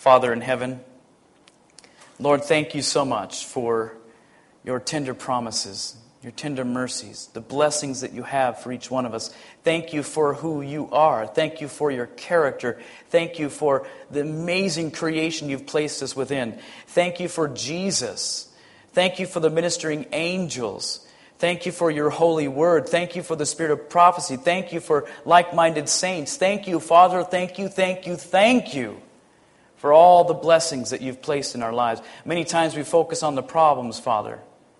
Father in heaven, Lord, thank you so much for your tender promises, your tender mercies, the blessings that you have for each one of us. Thank you for who you are. Thank you for your character. Thank you for the amazing creation you've placed us within. Thank you for Jesus. Thank you for the ministering angels. Thank you for your holy word. Thank you for the spirit of prophecy. Thank you for like-minded saints. Thank you, Father. Thank you, thank you, thank you for all the blessings that you've placed in our lives. Many times we focus on the problems, Father.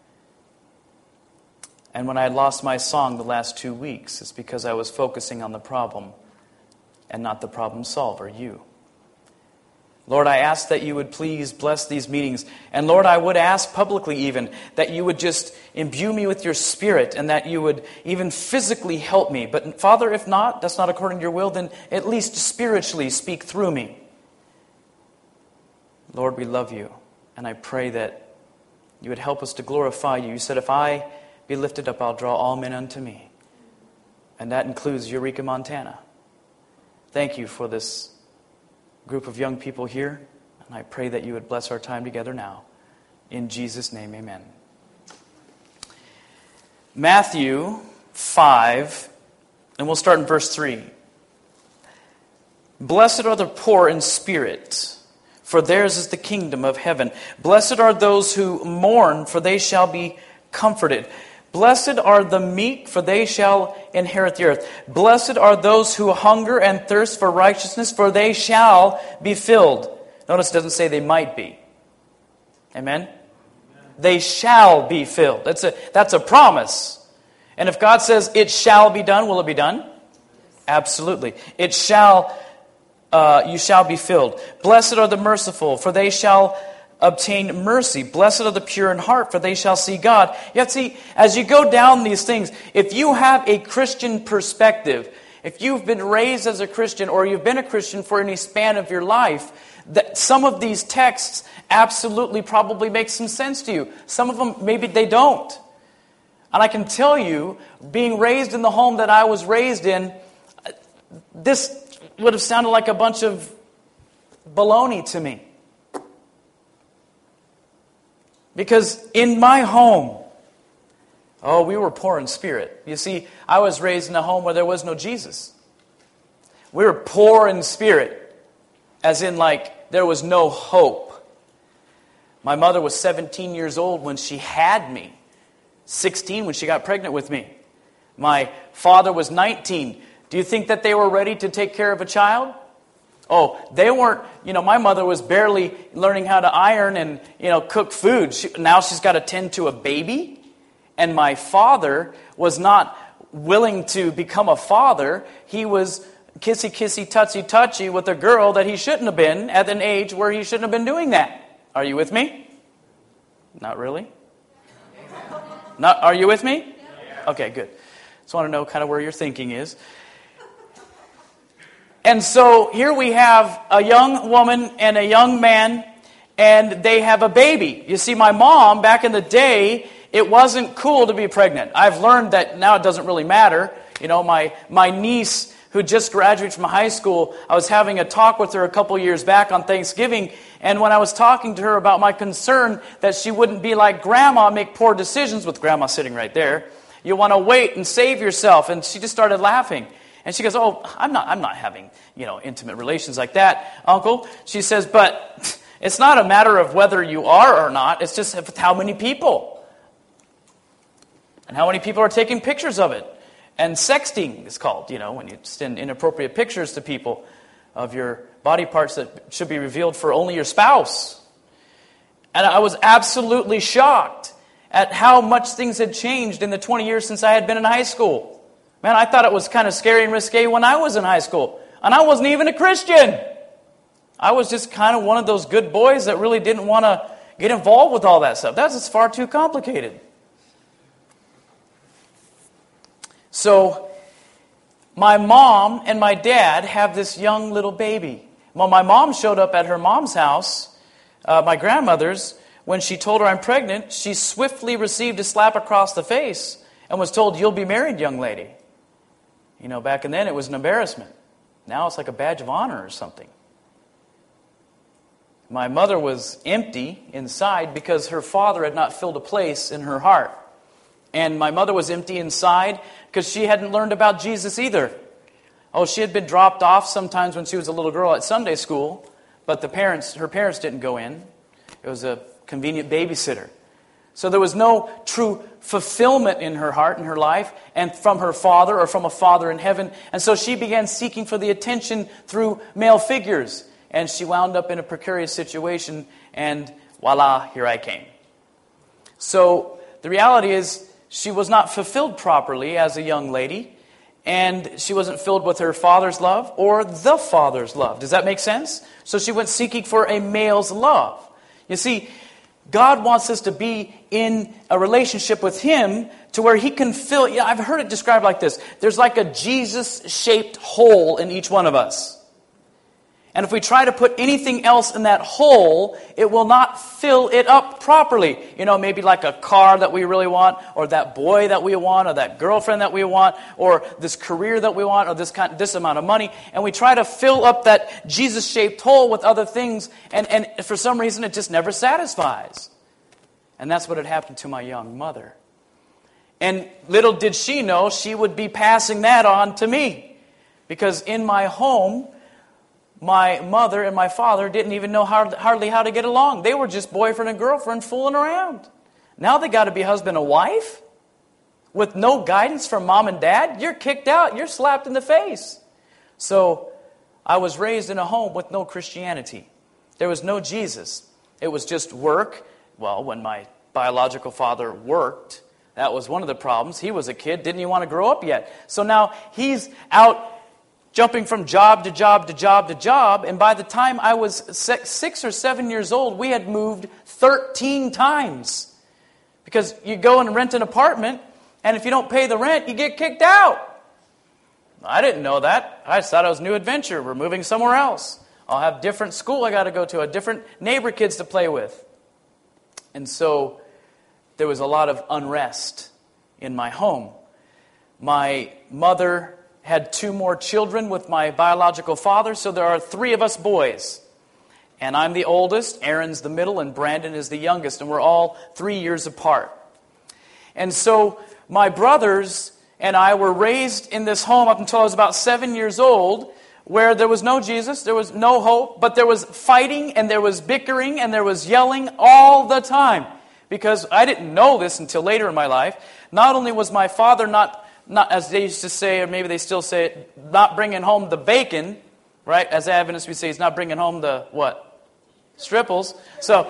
And when I lost my song the last 2 weeks, it's because I was focusing on the problem and not the problem solver, you. Lord, I ask that you would please bless these meetings. And Lord, I would ask publicly even that you would just imbue me with your Spirit and that you would even physically help me. But Father, if not, that's not according to your will, then at least spiritually speak through me. Lord, we love you. And I pray that you would help us to glorify you. You said, if I be lifted up, I'll draw all men unto me. And that includes Eureka, Montana. Thank you for this group of young people here. And I pray that you would bless our time together now. In Jesus' name, amen. Matthew 5, and we'll start in verse 3. Blessed are the poor in spirit, for theirs is the kingdom of heaven. Blessed are those who mourn, for they shall be comforted. Blessed are the meek, for they shall inherit the earth. Blessed are those who hunger and thirst for righteousness, for they shall be filled. Notice it doesn't say they might be. Amen? They shall be filled. That's a promise. And if God says it shall be done, will it be done? Absolutely. You shall be filled. Blessed are the merciful, for they shall obtain mercy. Blessed are the pure in heart, for they shall see God. Yet see, as you go down these things, if you have a Christian perspective, if you've been raised as a Christian or you've been a Christian for any span of your life, that some of these texts absolutely probably make some sense to you. Some of them, maybe they don't. And I can tell you, being raised in the home that I was raised in, this would have sounded like a bunch of baloney to me. Because in my home, we were poor in spirit. You see, I was raised in a home where there was no Jesus. We were poor in spirit, as in like there was no hope. My mother was 17 years old when she had me, 16 when she got pregnant with me. My father was 19. Do you think that they were ready to take care of a child? Oh, they weren't, my mother was barely learning how to iron and, cook food. Now she's got to tend to a baby. And my father was not willing to become a father. He was kissy, touchy with a girl that he shouldn't have been at an age where he shouldn't have been doing that. Are you with me? Not really? Are you with me? Okay, good. Just want to know kind of where your thinking is. And so here we have a young woman and a young man, and they have a baby. You see, my mom, back in the day, it wasn't cool to be pregnant. I've learned that now it doesn't really matter. My niece, who just graduated from high school, I was having a talk with her a couple years back on Thanksgiving, and when I was talking to her about my concern that she wouldn't be like Grandma, make poor decisions, with Grandma sitting right there, you want to wait and save yourself, and she just started laughing. And she goes, I'm not having, intimate relations like that, Uncle. She says, but it's not a matter of whether you are or not. It's just how many people. And how many people are taking pictures of it. And sexting is called, when you send inappropriate pictures to people of your body parts that should be revealed for only your spouse. And I was absolutely shocked at how much things had changed in the 20 years since I had been in high school. Man, I thought it was kind of scary and risque when I was in high school. And I wasn't even a Christian. I was just kind of one of those good boys that really didn't want to get involved with all that stuff. That's just far too complicated. So, my mom and my dad have this young little baby. Well, my mom showed up at her mom's house, my grandmother's. When she told her I'm pregnant, she swiftly received a slap across the face and was told, "You'll be married, young lady." Back then it was an embarrassment. Now it's like a badge of honor or something. My mother was empty inside because her father had not filled a place in her heart. And my mother was empty inside because she hadn't learned about Jesus either. Oh, she had been dropped off sometimes when she was a little girl at Sunday school, but her parents didn't go in. It was a convenient babysitter. So there was no true fulfillment in her heart, in her life, and from her father or from a father in heaven. And so she began seeking for the attention through male figures. And she wound up in a precarious situation, and voila, here I came. So the reality is she was not fulfilled properly as a young lady, and she wasn't filled with her father's love or the father's love. Does that make sense? So she went seeking for a male's love. You see, God wants us to be in a relationship with Him to where He can fill. Yeah, I've heard it described like this. There's like a Jesus-shaped hole in each one of us. And if we try to put anything else in that hole, it will not fill it up properly. You know, maybe like a car that we really want, or that boy that we want, or that girlfriend that we want, or this career that we want, or this amount of money. And we try to fill up that Jesus-shaped hole with other things, and for some reason it just never satisfies. And that's what had happened to my young mother. And little did she know she would be passing that on to me. Because in my home, my mother and my father didn't even know hardly how to get along. They were just boyfriend and girlfriend fooling around. Now they got to be husband and wife with no guidance from mom and dad. You're kicked out. You're slapped in the face. So I was raised in a home with no Christianity. There was no Jesus. It was just work. Well, when my biological father worked, that was one of the problems. He was a kid. Didn't he want to grow up yet? So now he's out jumping from job to job to job to job, and by the time I was 6 or 7 years old, we had moved 13 times. Because you go and rent an apartment, and if you don't pay the rent, you get kicked out. I didn't know that. I just thought it was a new adventure. We're moving somewhere else. I'll have different school I got to go to, a different neighbor kids to play with. And so there was a lot of unrest in my home. My mother had 2 more children with my biological father, so there are 3 of us boys. And I'm the oldest, Aaron's the middle, and Brandon is the youngest, and we're all 3 years apart. And so my brothers and I were raised in this home up until I was about 7 years old, where there was no Jesus, there was no hope, but there was fighting, and there was bickering, and there was yelling all the time. Because I didn't know this until later in my life. Not only was my father not, as they used to say, or maybe they still say it, not bringing home the bacon, right? As Adventists we say, he's not bringing home the, what? Stripples. So,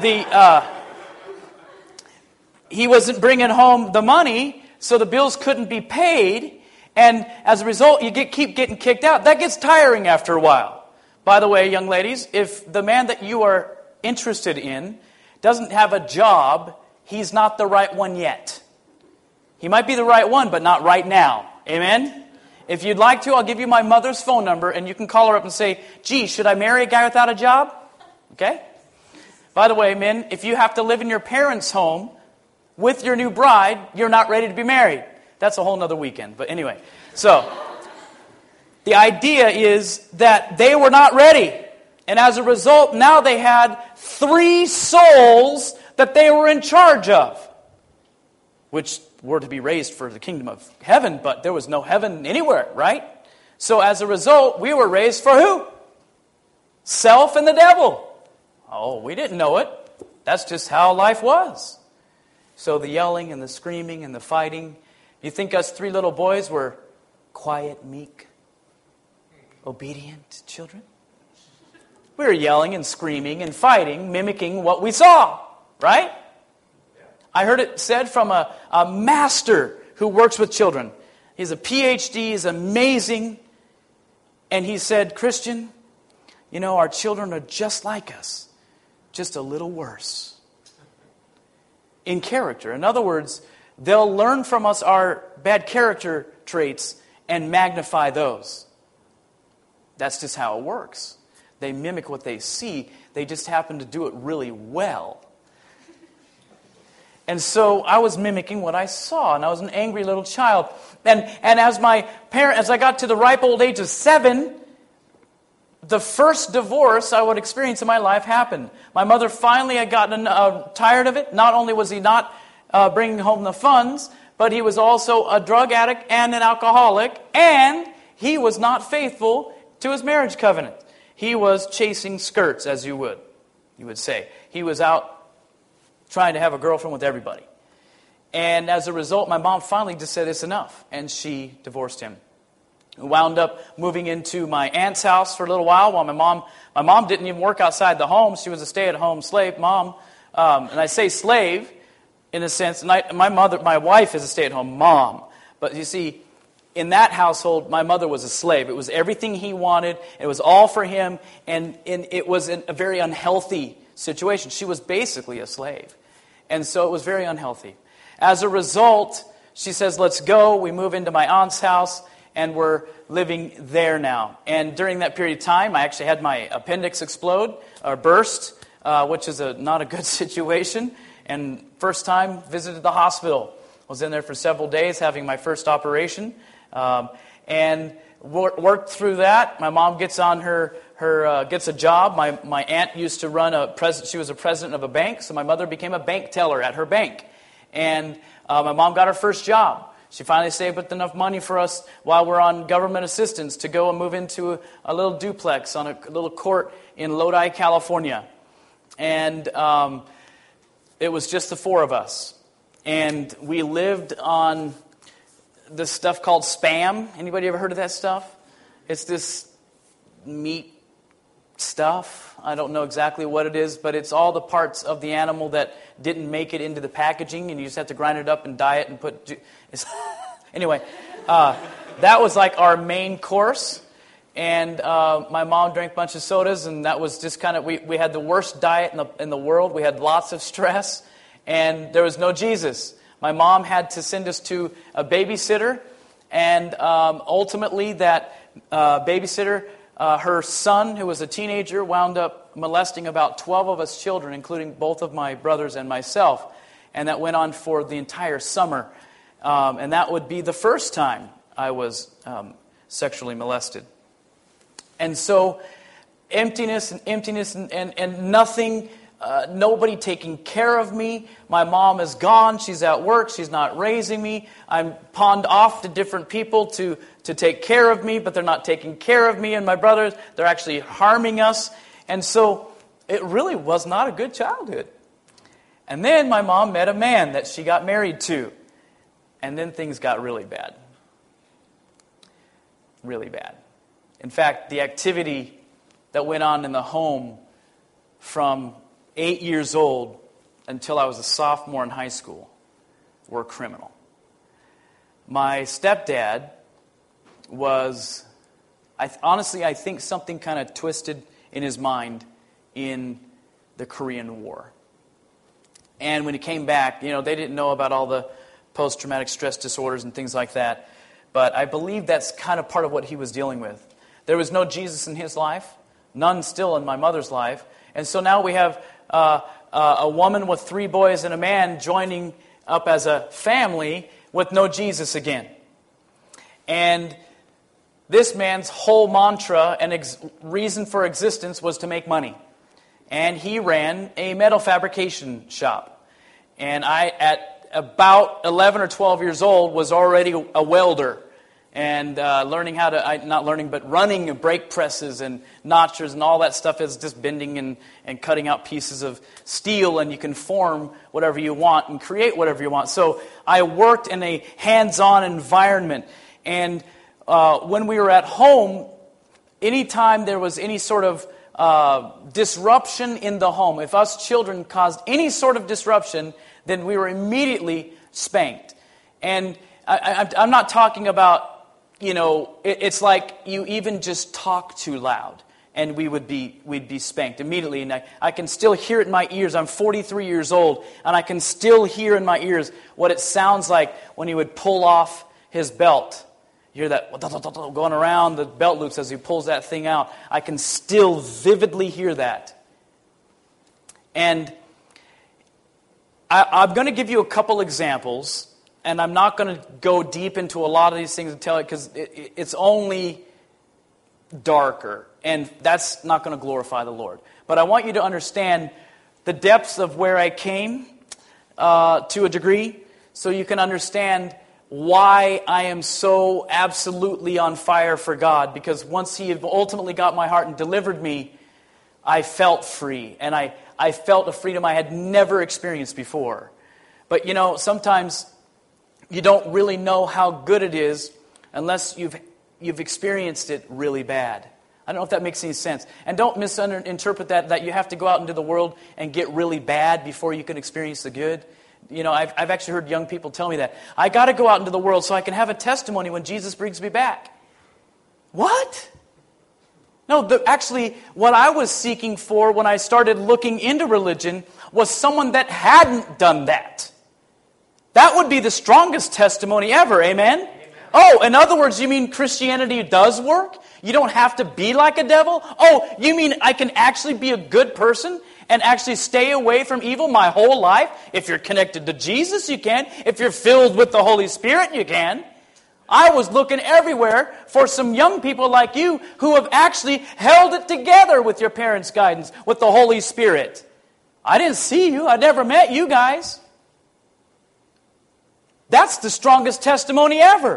he wasn't bringing home the money, so the bills couldn't be paid, and as a result, you keep getting kicked out. That gets tiring after a while. By the way, young ladies, if the man that you are interested in doesn't have a job, he's not the right one yet. He might be the right one, but not right now. Amen? If you'd like to, I'll give you my mother's phone number, and you can call her up and say, gee, should I marry a guy without a job? Okay? By the way, men, if you have to live in your parents' home with your new bride, you're not ready to be married. That's a whole nother weekend. But anyway, so the idea is that they were not ready. And as a result, now they had 3 souls that they were in charge of, which were to be raised for the kingdom of heaven, but there was no heaven anywhere, right? So as a result, we were raised for who? Self and the devil. Oh, we didn't know it. That's just how life was. So the yelling and the screaming and the fighting. You think us 3 little boys were quiet, meek, obedient children? We were yelling and screaming and fighting, mimicking what we saw, right? I heard it said from a master who works with children. He's a PhD, he's amazing. And he said, Christian, you know, our children are just like us, just a little worse in character. In other words, they'll learn from us our bad character traits and magnify those. That's just how it works. They mimic what they see. They just happen to do it really well. And so I was mimicking what I saw, and I was an angry little child. And as I got to the ripe old age of 7, the first divorce I would experience in my life happened. My mother finally had gotten tired of it. Not only was he not bringing home the funds, but he was also a drug addict and an alcoholic, and he was not faithful to his marriage covenant. He was chasing skirts, as you would say. He was out trying to have a girlfriend with everybody. And as a result, my mom finally just said, it's enough, and she divorced him. We wound up moving into my aunt's house for a little while my mom didn't even work outside the home. She was a stay-at-home slave mom. And I say slave in a sense, and my wife is a stay-at-home mom. But you see, in that household, my mother was a slave. It was everything he wanted. It was all for him, and it was a very unhealthy situation. She was basically a slave. And so it was very unhealthy. As a result, she says, let's go. We move into my aunt's house, and we're living there now. And during that period of time, I actually had my appendix explode, or burst, which is not a good situation. And first time, visited the hospital. Was in there for several days having my first operation. And worked through that. My mom gets on gets a job. My aunt used to run she was a president of a bank, so my mother became a bank teller at her bank. And my mom got her first job. She finally saved up enough money for us while we're on government assistance to go and move into a little duplex on a little court in Lodi, California. And it was just the four of us. And we lived on this stuff called Spam. Anybody ever heard of that stuff? It's this meat stuff. I don't know exactly what it is, but it's all the parts of the animal that didn't make it into the packaging, and you just have to grind it up and dye it and put... Anyway, that was like our main course, and my mom drank a bunch of sodas, and that was just kind of... We had the worst diet in the world. We had lots of stress, and there was no Jesus. My mom had to send us to a babysitter, and ultimately that babysitter... her son, who was a teenager, wound up molesting about 12 of us children, including both of my brothers and myself. And that went on for the entire summer. And that would be the first time I was sexually molested. And so emptiness and nothing, nobody taking care of me. My mom is gone. She's at work. She's not raising me. I'm pawned off to different people to take care of me, but they're not taking care of me and my brothers. They're actually harming us. And so it really was not a good childhood. And then my mom met a man that she got married to. And then things got really bad. Really bad. In fact, the activity that went on in the home from 8 years old until I was a sophomore in high school were criminal. My stepdad was, I think something kind of twisted in his mind in the Korean War. And when he came back, they didn't know about all the post-traumatic stress disorders and things like that. But I believe that's kind of part of what he was dealing with. There was no Jesus in his life, none still in my mother's life. And so now we have a woman with 3 boys and a man joining up as a family with no Jesus again. And this man's whole mantra and reason for existence was to make money. And he ran a metal fabrication shop. And I, at about 11 or 12 years old, was already a welder. And running brake presses and notchers and all that stuff is just bending and cutting out pieces of steel, and you can form whatever you want and create whatever you want. So I worked in a hands-on environment. And when we were at home, anytime there was any sort of disruption in the home, if us children caused any sort of disruption, then we were immediately spanked. And I'm not talking about, it's like you even just talk too loud, and we'd be spanked immediately. And I can still hear it in my ears. I'm 43 years old, and I can still hear in my ears what it sounds like when he would pull off his belt. You hear that going around the belt loops as he pulls that thing out. I can still vividly hear that. And I'm going to give you a couple examples, and I'm not going to go deep into a lot of these things and tell it because it's only darker And that's not going to glorify the Lord. But I want you to understand the depths of where I came to a degree, so you can understand why I am so absolutely on fire for God. Because once He ultimately got my heart and delivered me, I felt free. And I felt a freedom I had never experienced before. But sometimes you don't really know how good it is unless you've experienced it really bad. I don't know if that makes any sense. And don't misinterpret that you have to go out into the world and get really bad before you can experience the good. I've actually heard young people tell me that. I got to go out into the world so I can have a testimony when Jesus brings me back. What? No, actually, what I was seeking for when I started looking into religion was someone that hadn't done that. That would be the strongest testimony ever, amen? Oh, in other words, you mean Christianity does work? You don't have to be like a devil? Oh, you mean I can actually be a good person and actually stay away from evil my whole life? If you're connected to Jesus, you can. If you're filled with the Holy Spirit, you can. I was looking everywhere for some young people like you who have actually held it together with your parents' guidance, with the Holy Spirit. I didn't see you. I never met you guys. That's the strongest testimony ever.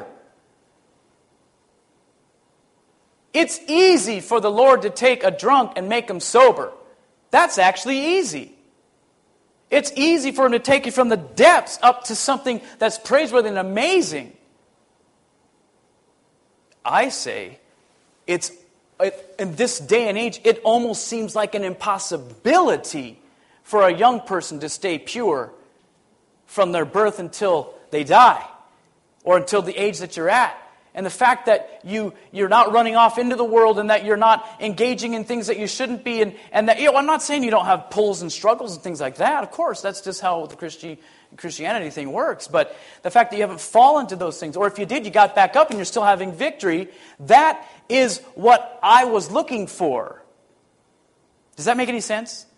It's easy for the Lord to take a drunk and make him sober. That's actually easy. It's easy for Him to take you from the depths up to something that's praiseworthy and amazing. I say, in this day and age, it almost seems like an impossibility for a young person to stay pure from their birth until they die, or until the age that you're at. And the fact that you're not running off into the world and that you're not engaging in things that you shouldn't be, and that, I'm not saying you don't have pulls and struggles and things like that. Of course, that's just how the Christianity thing works. But the fact that you haven't fallen to those things, or if you did, you got back up and you're still having victory, that is what I was looking for. Does that make any sense?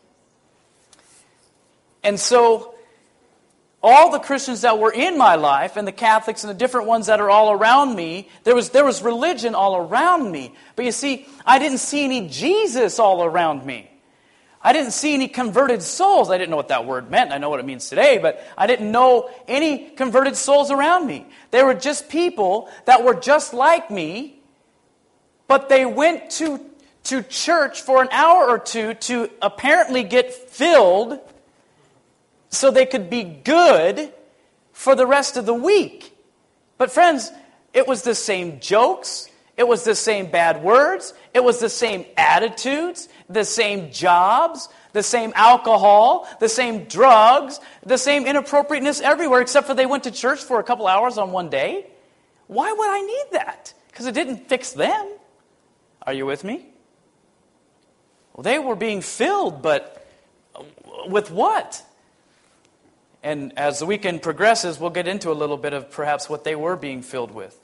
And so, all the Christians that were in my life, and the Catholics and the different ones that are all around me, there was religion all around me. But you see, I didn't see any Jesus all around me. I didn't see any converted souls. I didn't know what that word meant. I know what it means today, but I didn't know any converted souls around me. They were just people that were just like me, but they went to church for an hour or two to apparently get filled so they could be good for the rest of the week. But friends, it was the same jokes, it was the same bad words, it was the same attitudes, the same jobs, the same alcohol, the same drugs, the same inappropriateness everywhere, except for they went to church for a couple hours on one day. Why would I need that? Because it didn't fix them. Are you with me? Well, they were being filled, but with what? And as the weekend progresses, we'll get into a little bit of perhaps what they were being filled with.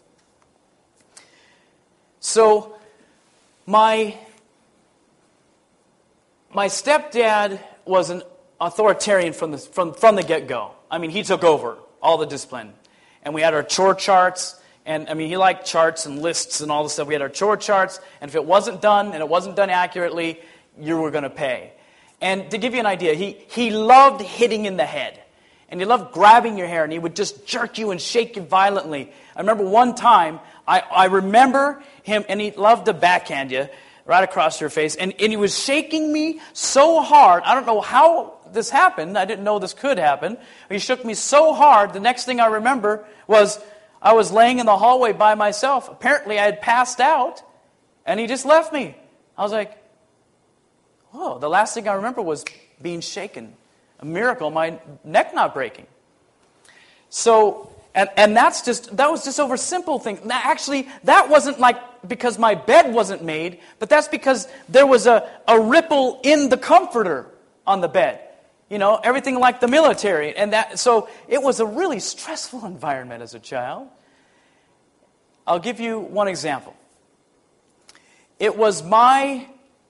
So, my stepdad was an authoritarian from the get-go. I mean, he took over all the discipline. And we had our chore charts, and he liked charts and lists and all this stuff. We had our chore charts, and if it wasn't done, and it wasn't done accurately, you were going to pay. And to give you an idea, he loved hitting in the head. And he loved grabbing your hair, and he would just jerk you and shake you violently. I remember one time, I remember him, and he loved to backhand you right across your face. And he was shaking me so hard. I don't know how this happened. I didn't know this could happen. He shook me so hard, the next thing I remember was I was laying in the hallway by myself. Apparently, I had passed out, and he just left me. I was like, whoa, the last thing I remember was being shaken. A miracle, my neck not breaking. So, and that was just over simple things. Now, actually, that wasn't like because my bed wasn't made, but that's because there was a ripple in the comforter on the bed. Everything like the military. So it was a really stressful environment as a child. I'll give you one example. It was my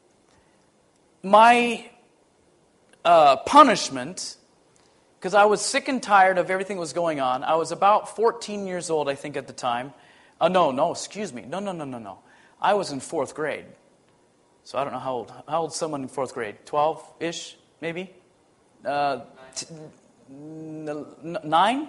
punishment, because I was sick and tired of everything that was going on. I was about 14 years old, I think, at the time. No. I was in 4th grade. So I don't know how old someone in 4th grade. 12-ish, maybe? 9?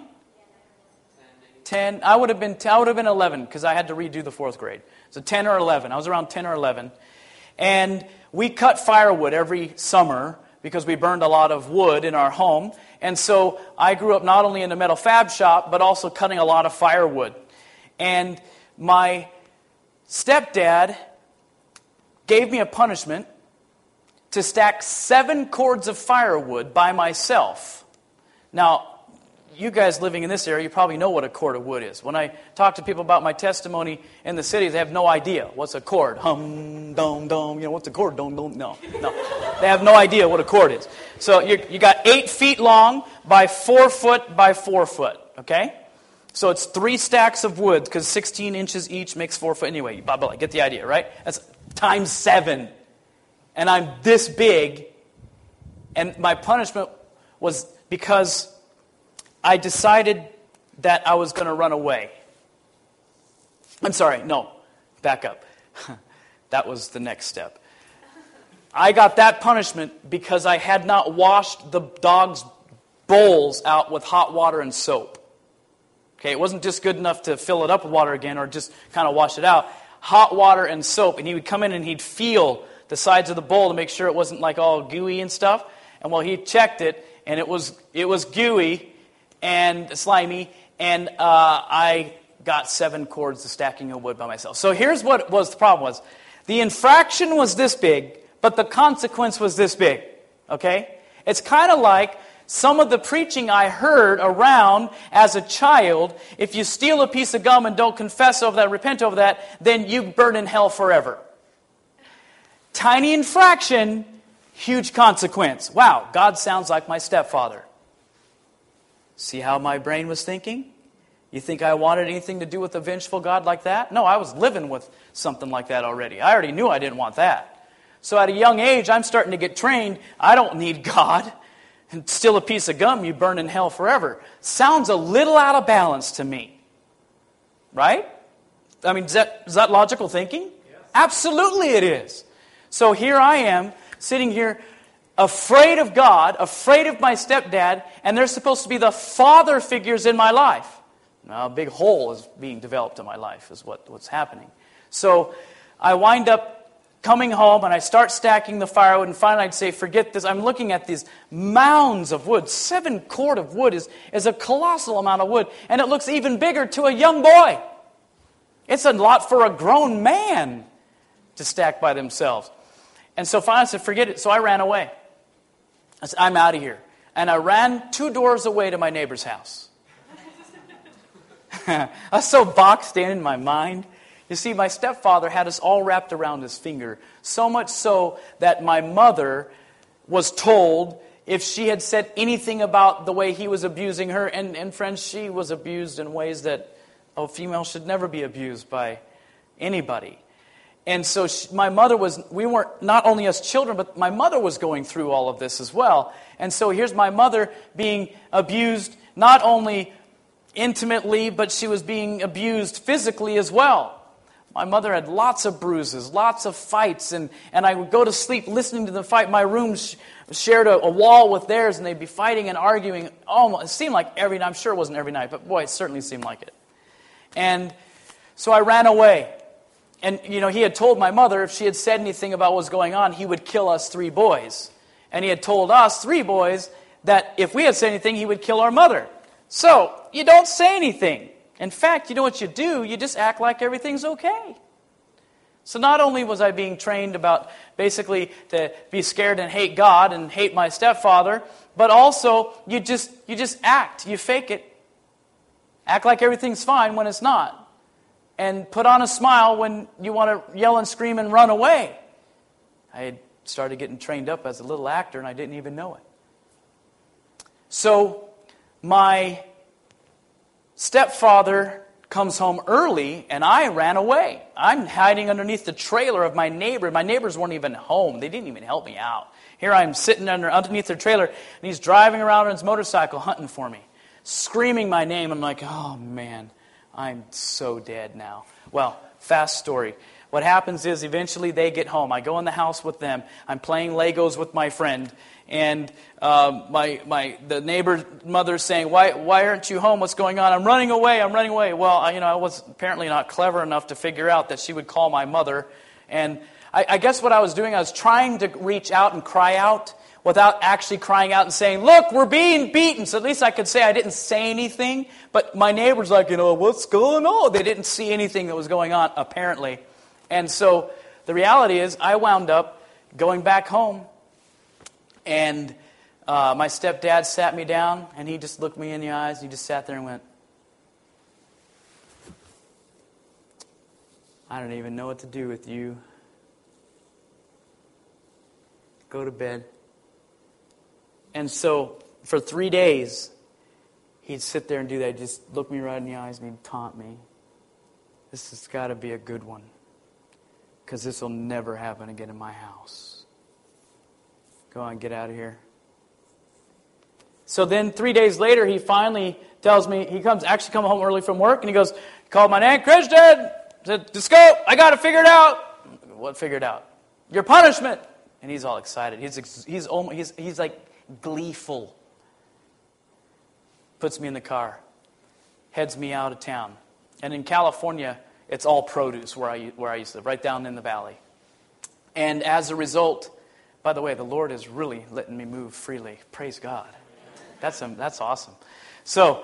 10. I would have been 11 because I had to redo the 4th grade. So 10 or 11. I was around 10 or 11. And we cut firewood every summer because we burned a lot of wood in our home. And so I grew up not only in a metal fab shop, but also cutting a lot of firewood. And my stepdad gave me a punishment to stack 7 cords of firewood by myself. Now, you guys living in this area, you probably know what a cord of wood is. When I talk to people about my testimony in the cities, they have no idea what's a cord. Hum, dum, dum, what's a cord? Dum, dum. No. They have no idea what a cord is. So you got 8 feet long by 4 foot by 4 foot, okay? So it's 3 stacks of wood, because 16 inches each makes 4 foot. Anyway, blah, blah, get the idea, right? That's times 7. And I'm this big, and my punishment was because I decided that I was going to run away. I'm sorry, no, back up. That was the next step. I got that punishment because I had not washed the dog's bowls out with hot water and soap. Okay, it wasn't just good enough to fill it up with water again or just kind of wash it out. Hot water and soap, and he would come in and he'd feel the sides of the bowl to make sure it wasn't like all gooey and stuff. And well, he checked it, and it was gooey and slimy, and I got 7 cords of stacking of wood by myself. So here's what was the problem was. The infraction was this big, but the consequence was this big. Okay? It's kind of like some of the preaching I heard around as a child. If you steal a piece of gum and don't confess over that, repent over that, then you burn in hell forever. Tiny infraction, huge consequence. Wow, God sounds like my stepfather. See how my brain was thinking? You think I wanted anything to do with a vengeful God like that? No, I was living with something like that already. I already knew I didn't want that. So at a young age, I'm starting to get trained. I don't need God. And steal a piece of gum, you burn in hell forever. Sounds a little out of balance to me. Right? I mean, is that logical thinking? Yes. Absolutely it is. So here I am, sitting here, afraid of God, afraid of my stepdad, and they're supposed to be the father figures in my life. Now, a big hole is being developed in my life, is what's happening. So I wind up coming home, and I start stacking the firewood, and finally I'd say, forget this. I'm looking at these mounds of wood. 7 cord of wood is a colossal amount of wood, and it looks even bigger to a young boy. It's a lot for a grown man to stack by themselves. And so finally I said, forget it. So I ran away. I said, I'm out of here. And I ran 2 doors away to my neighbor's house. I was so boxed in my mind. You see, my stepfather had us all wrapped around his finger, so much so that my mother was told if she had said anything about the way he was abusing her, and friends, she was abused in ways that a female should never be abused by anybody. And so my mother we weren't, not only as children, but my mother was going through all of this as well. And so here's my mother being abused, not only intimately, but she was being abused physically as well. My mother had lots of bruises, lots of fights, and I would go to sleep listening to them fight. My room shared a wall with theirs, and they'd be fighting and arguing. Almost, it seemed like every night. I'm sure it wasn't every night, but boy, it certainly seemed like it. And so I ran away. And, he had told my mother if she had said anything about what was going on, he would kill us 3 boys. And he had told us 3 boys that if we had said anything, he would kill our mother. So, you don't say anything. In fact, you know what you do? You just act like everything's okay. So not only was I being trained about basically to be scared and hate God and hate my stepfather, but also you just act. You fake it. Act like everything's fine when it's not. And put on a smile when you want to yell and scream and run away. I had started getting trained up as a little actor, and I didn't even know it. So my stepfather comes home early, and I ran away. I'm hiding underneath the trailer of my neighbor. My neighbors weren't even home. They didn't even help me out. Here I am sitting underneath their trailer, and he's driving around on his motorcycle hunting for me, screaming my name. I'm like, oh man, I'm so dead now. Well, fast story. what happens is eventually they get home. I go in the house with them. I'm playing Legos with my friend. And the neighbor's mother's saying, why aren't you home? What's going on? I'm running away. Well, I was apparently not clever enough to figure out that she would call my mother. And I guess what I was doing, I was trying to reach out and cry out without actually crying out and saying, look, we're being beaten. So at least I could say I didn't say anything. But my neighbor's like, what's going on? They didn't see anything that was going on, apparently. And so the reality is I wound up going back home. And my stepdad sat me down, and he just looked me in the eyes, and he just sat there and went, I don't even know what to do with you. Go to bed. And so for 3 days, he'd sit there and do that. He'd just look me right in the eyes and he'd taunt me. This has got to be a good one, because this will never happen again in my house. Go on, get out of here. So then 3 days later, he finally tells me, he comes home early from work, and he goes, called my name, Christian, said, just go, I got to figure it out. What figured out? Your punishment. And he's all excited. He's like gleeful. Puts me in the car, heads me out of town. And in California, it's all produce where I used to live, right down in the valley. And as a result, by the way, the Lord is really letting me move freely. Praise God. That's awesome. So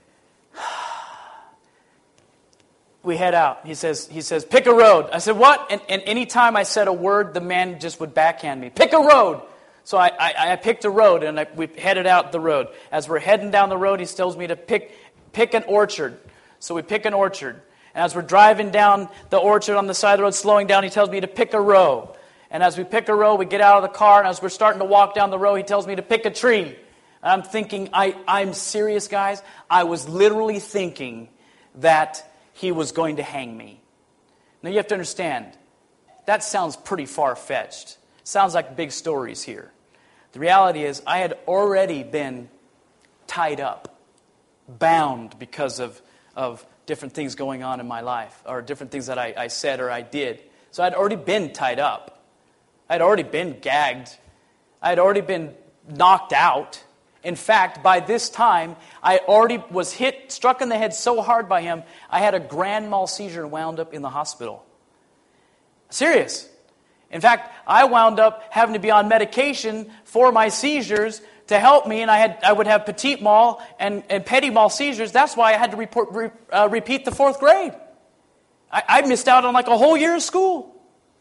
we head out. He says, pick a road. I said, what? And any time I said a word, the man just would backhand me. Pick a road. So I picked a road, and we headed out the road. As we're heading down the road, he tells me to pick an orchard. So we pick an orchard. And as we're driving down the orchard on the side of the road, slowing down, he tells me to pick a row. And as we pick a row, we get out of the car, and as we're starting to walk down the row, he tells me to pick a tree. And I'm thinking, I'm serious, guys. I was literally thinking that he was going to hang me. Now you have to understand, that sounds pretty far-fetched. Sounds like big stories here. The reality is, I had already been tied up, bound because of different things going on in my life, or different things that I said or I did. So I'd already been tied up. I'd already been gagged. I'd already been knocked out. In fact, by this time, I already was struck in the head so hard by him, I had a grand mal seizure and wound up in the hospital. Serious. In fact, I wound up having to be on medication for my seizures to help me, and I would have petit mal and petit mal seizures. That's why I had to repeat the 4th grade. I missed out on like a whole year of school.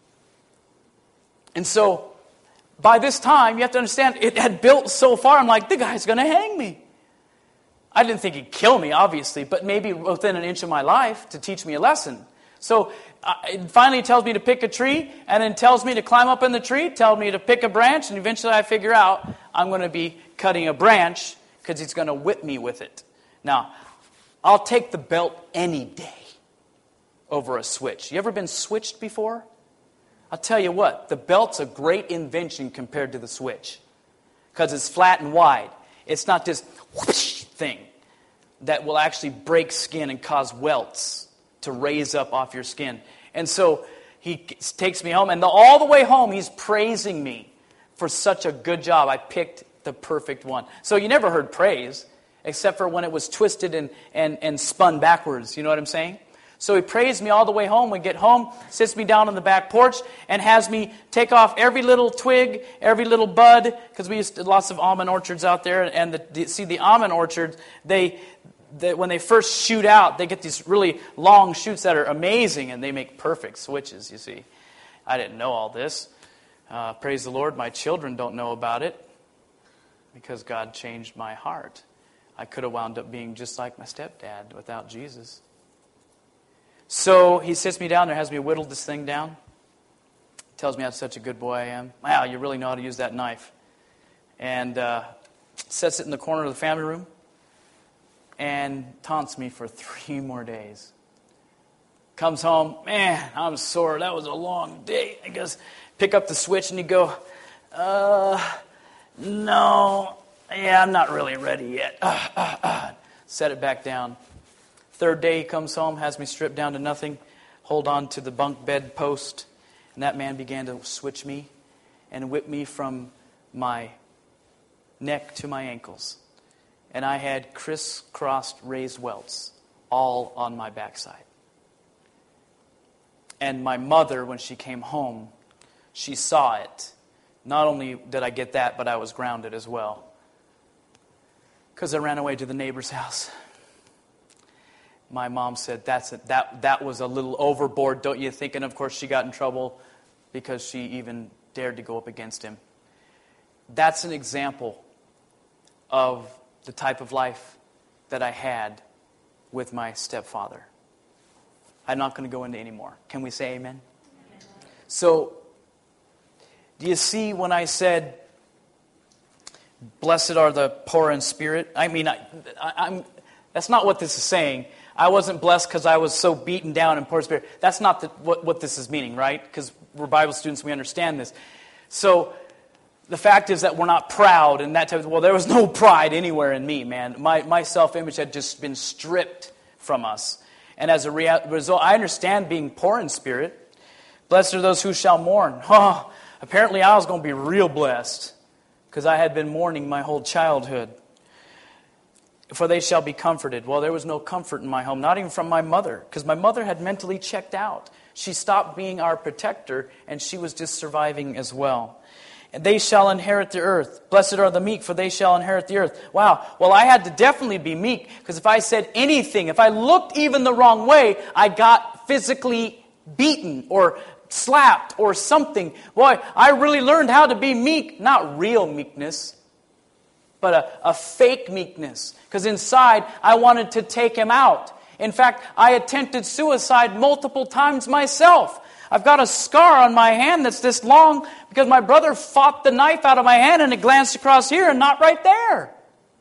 And so, by this time, you have to understand, it had built so far, I'm like, the guy's going to hang me. I didn't think he'd kill me, obviously, but maybe within an inch of my life to teach me a lesson. So, it finally tells me to pick a tree, and then tells me to climb up in the tree, tells me to pick a branch, and eventually I figure out I'm going to be cutting a branch because he's going to whip me with it. Now, I'll take the belt any day over a switch. You ever been switched before? I'll tell you what, the belt's a great invention compared to the switch because it's flat and wide. It's not this whoosh thing that will actually break skin and cause welts to raise up off your skin. And so he takes me home, and all the way home he's praising me for such a good job. I picked the perfect one. So you never heard praise, except for when it was twisted and spun backwards. You know what I'm saying? So he praised me all the way home. We get home, sits me down on the back porch, and has me take off every little twig, every little bud, because we used to, lots of almond orchards out there. And the almond orchards, when they first shoot out, they get these really long shoots that are amazing, and they make perfect switches, you see. I didn't know all this. Praise the Lord, my children don't know about it because God changed my heart. I could have wound up being just like my stepdad without Jesus. So he sits me down there, has me whittle this thing down, tells me how such a good boy I am. Wow, you really know how to use that knife. And sets it in the corner of the family room and taunts me for 3 more days. Comes home, man, I'm sore. That was a long day. I guess pick up the switch and you go, no, yeah, I'm not really ready yet. Set it back down. 3rd day he comes home, has me stripped down to nothing, hold on to the bunk bed post, and that man began to switch me and whip me from my neck to my ankles. And I had crisscrossed raised welts all on my backside. And my mother, when she came home, she saw it. Not only did I get that, but I was grounded as well. Because I ran away to the neighbor's house. My mom said, that was a little overboard, don't you think? And of course she got in trouble because she even dared to go up against him. That's an example of the type of life that I had with my stepfather. I'm not going to go into any more. Can we say amen? So, do you see when I said, blessed are the poor in spirit? I mean, I'm that's not what this is saying. I wasn't blessed because I was so beaten down and poor in spirit. That's not what this is meaning, right? Because we're Bible students, we understand this. So, the fact is that we're not proud and that type of, well, there was no pride anywhere in me, man. My self-image had just been stripped from us. And as a result, I understand being poor in spirit. Blessed are those who shall mourn. Oh, apparently I was going to be real blessed because I had been mourning my whole childhood. For they shall be comforted. Well, there was no comfort in my home, not even from my mother, because my mother had mentally checked out. She stopped being our protector, and she was just surviving as well. And they shall inherit the earth. Blessed are the meek, for they shall inherit the earth. Wow. Well, I had to definitely be meek, because if I said anything, if I looked even the wrong way, I got physically beaten or slapped or something. Boy, I really learned how to be meek. Not real meekness, but a fake meekness. Because inside, I wanted to take him out. In fact, I attempted suicide multiple times myself. I've got a scar on my hand that's this long because my brother fought the knife out of my hand and it glanced across here and not right there.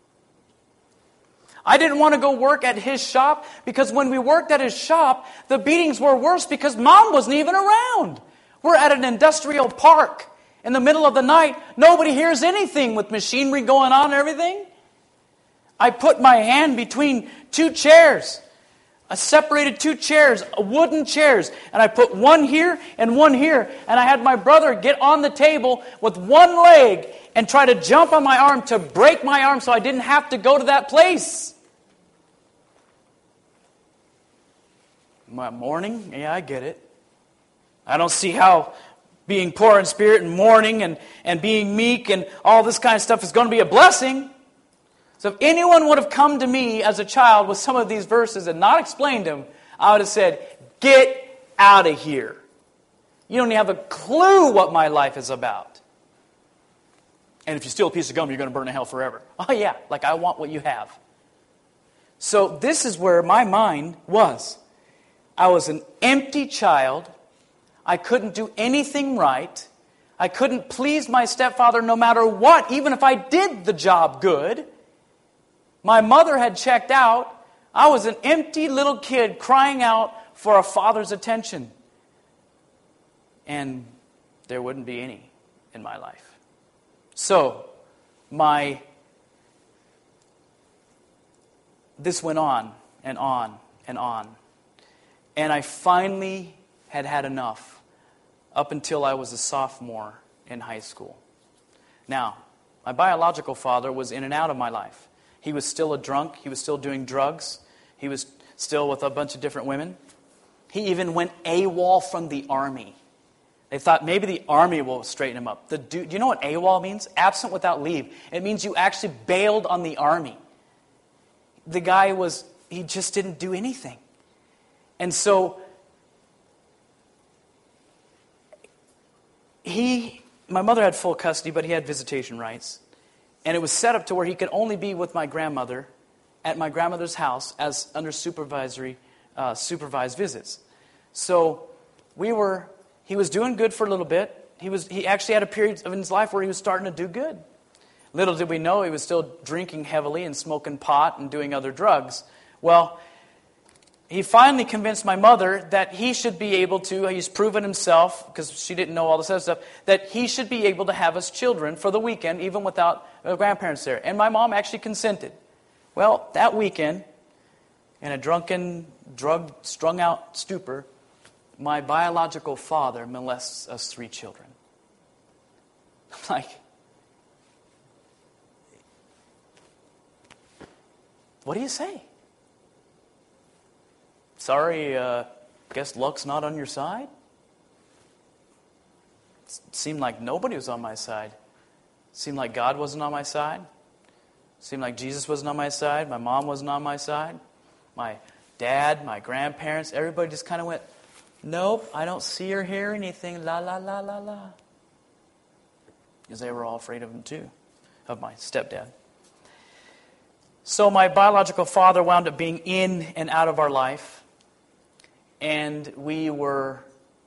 I didn't want to go work at his shop because when we worked at his shop, the beatings were worse because Mom wasn't even around. We're at an industrial park in the middle of the night. Nobody hears anything with machinery going on and everything. I put my hand between two chairs. I separated two chairs, wooden chairs, and I put one here and one here. And I had my brother get on the table with one leg and try to jump on my arm to break my arm so I didn't have to go to that place. My mourning? Yeah, I get it. I don't see how being poor in spirit and mourning and being meek and all this kind of stuff is going to be a blessing. So if anyone would have come to me as a child with some of these verses and not explained them, I would have said, get out of here. You don't even have a clue what my life is about. And if you steal a piece of gum, you're going to burn in hell forever. Oh yeah, like I want what you have. So this is where my mind was. I was an empty child. I couldn't do anything right. I couldn't please my stepfather no matter what, even if I did the job good. My mother had checked out. I was an empty little kid crying out for a father's attention. And there wouldn't be any in my life. So, this went on and on and on. And I finally had enough up until I was a sophomore in high school. Now, my biological father was in and out of my life. He was still a drunk. He was still doing drugs. He was still with a bunch of different women. He even went AWOL from the army. They thought maybe the army will straighten him up. Do you know what AWOL means? Absent without leave. It means you actually bailed on the army. The guy he just didn't do anything. And so, my mother had full custody, but he had visitation rights. And it was set up to where he could only be with my grandmother at my grandmother's house as under supervised visits. So he was doing good for a little bit. He actually had a period of his life where he was starting to do good. Little did we know he was still drinking heavily and smoking pot and doing other drugs. Well, he finally convinced my mother that he should be able to, he's proven himself, because she didn't know all this other stuff, that he should be able to have us children for the weekend, even without grandparents there. And my mom actually consented. Well, that weekend, in a drunken, strung-out stupor, my biological father molests us 3 children. I'm like, what do you say? Sorry, guess luck's not on your side? It seemed like nobody was on my side. It seemed like God wasn't on my side. It seemed like Jesus wasn't on my side. My mom wasn't on my side. My dad, my grandparents, everybody just kind of went, nope, I don't see or hear anything, la, la, la, la, la. Because they were all afraid of him too, of my stepdad. So my biological father wound up being in and out of our life. And we were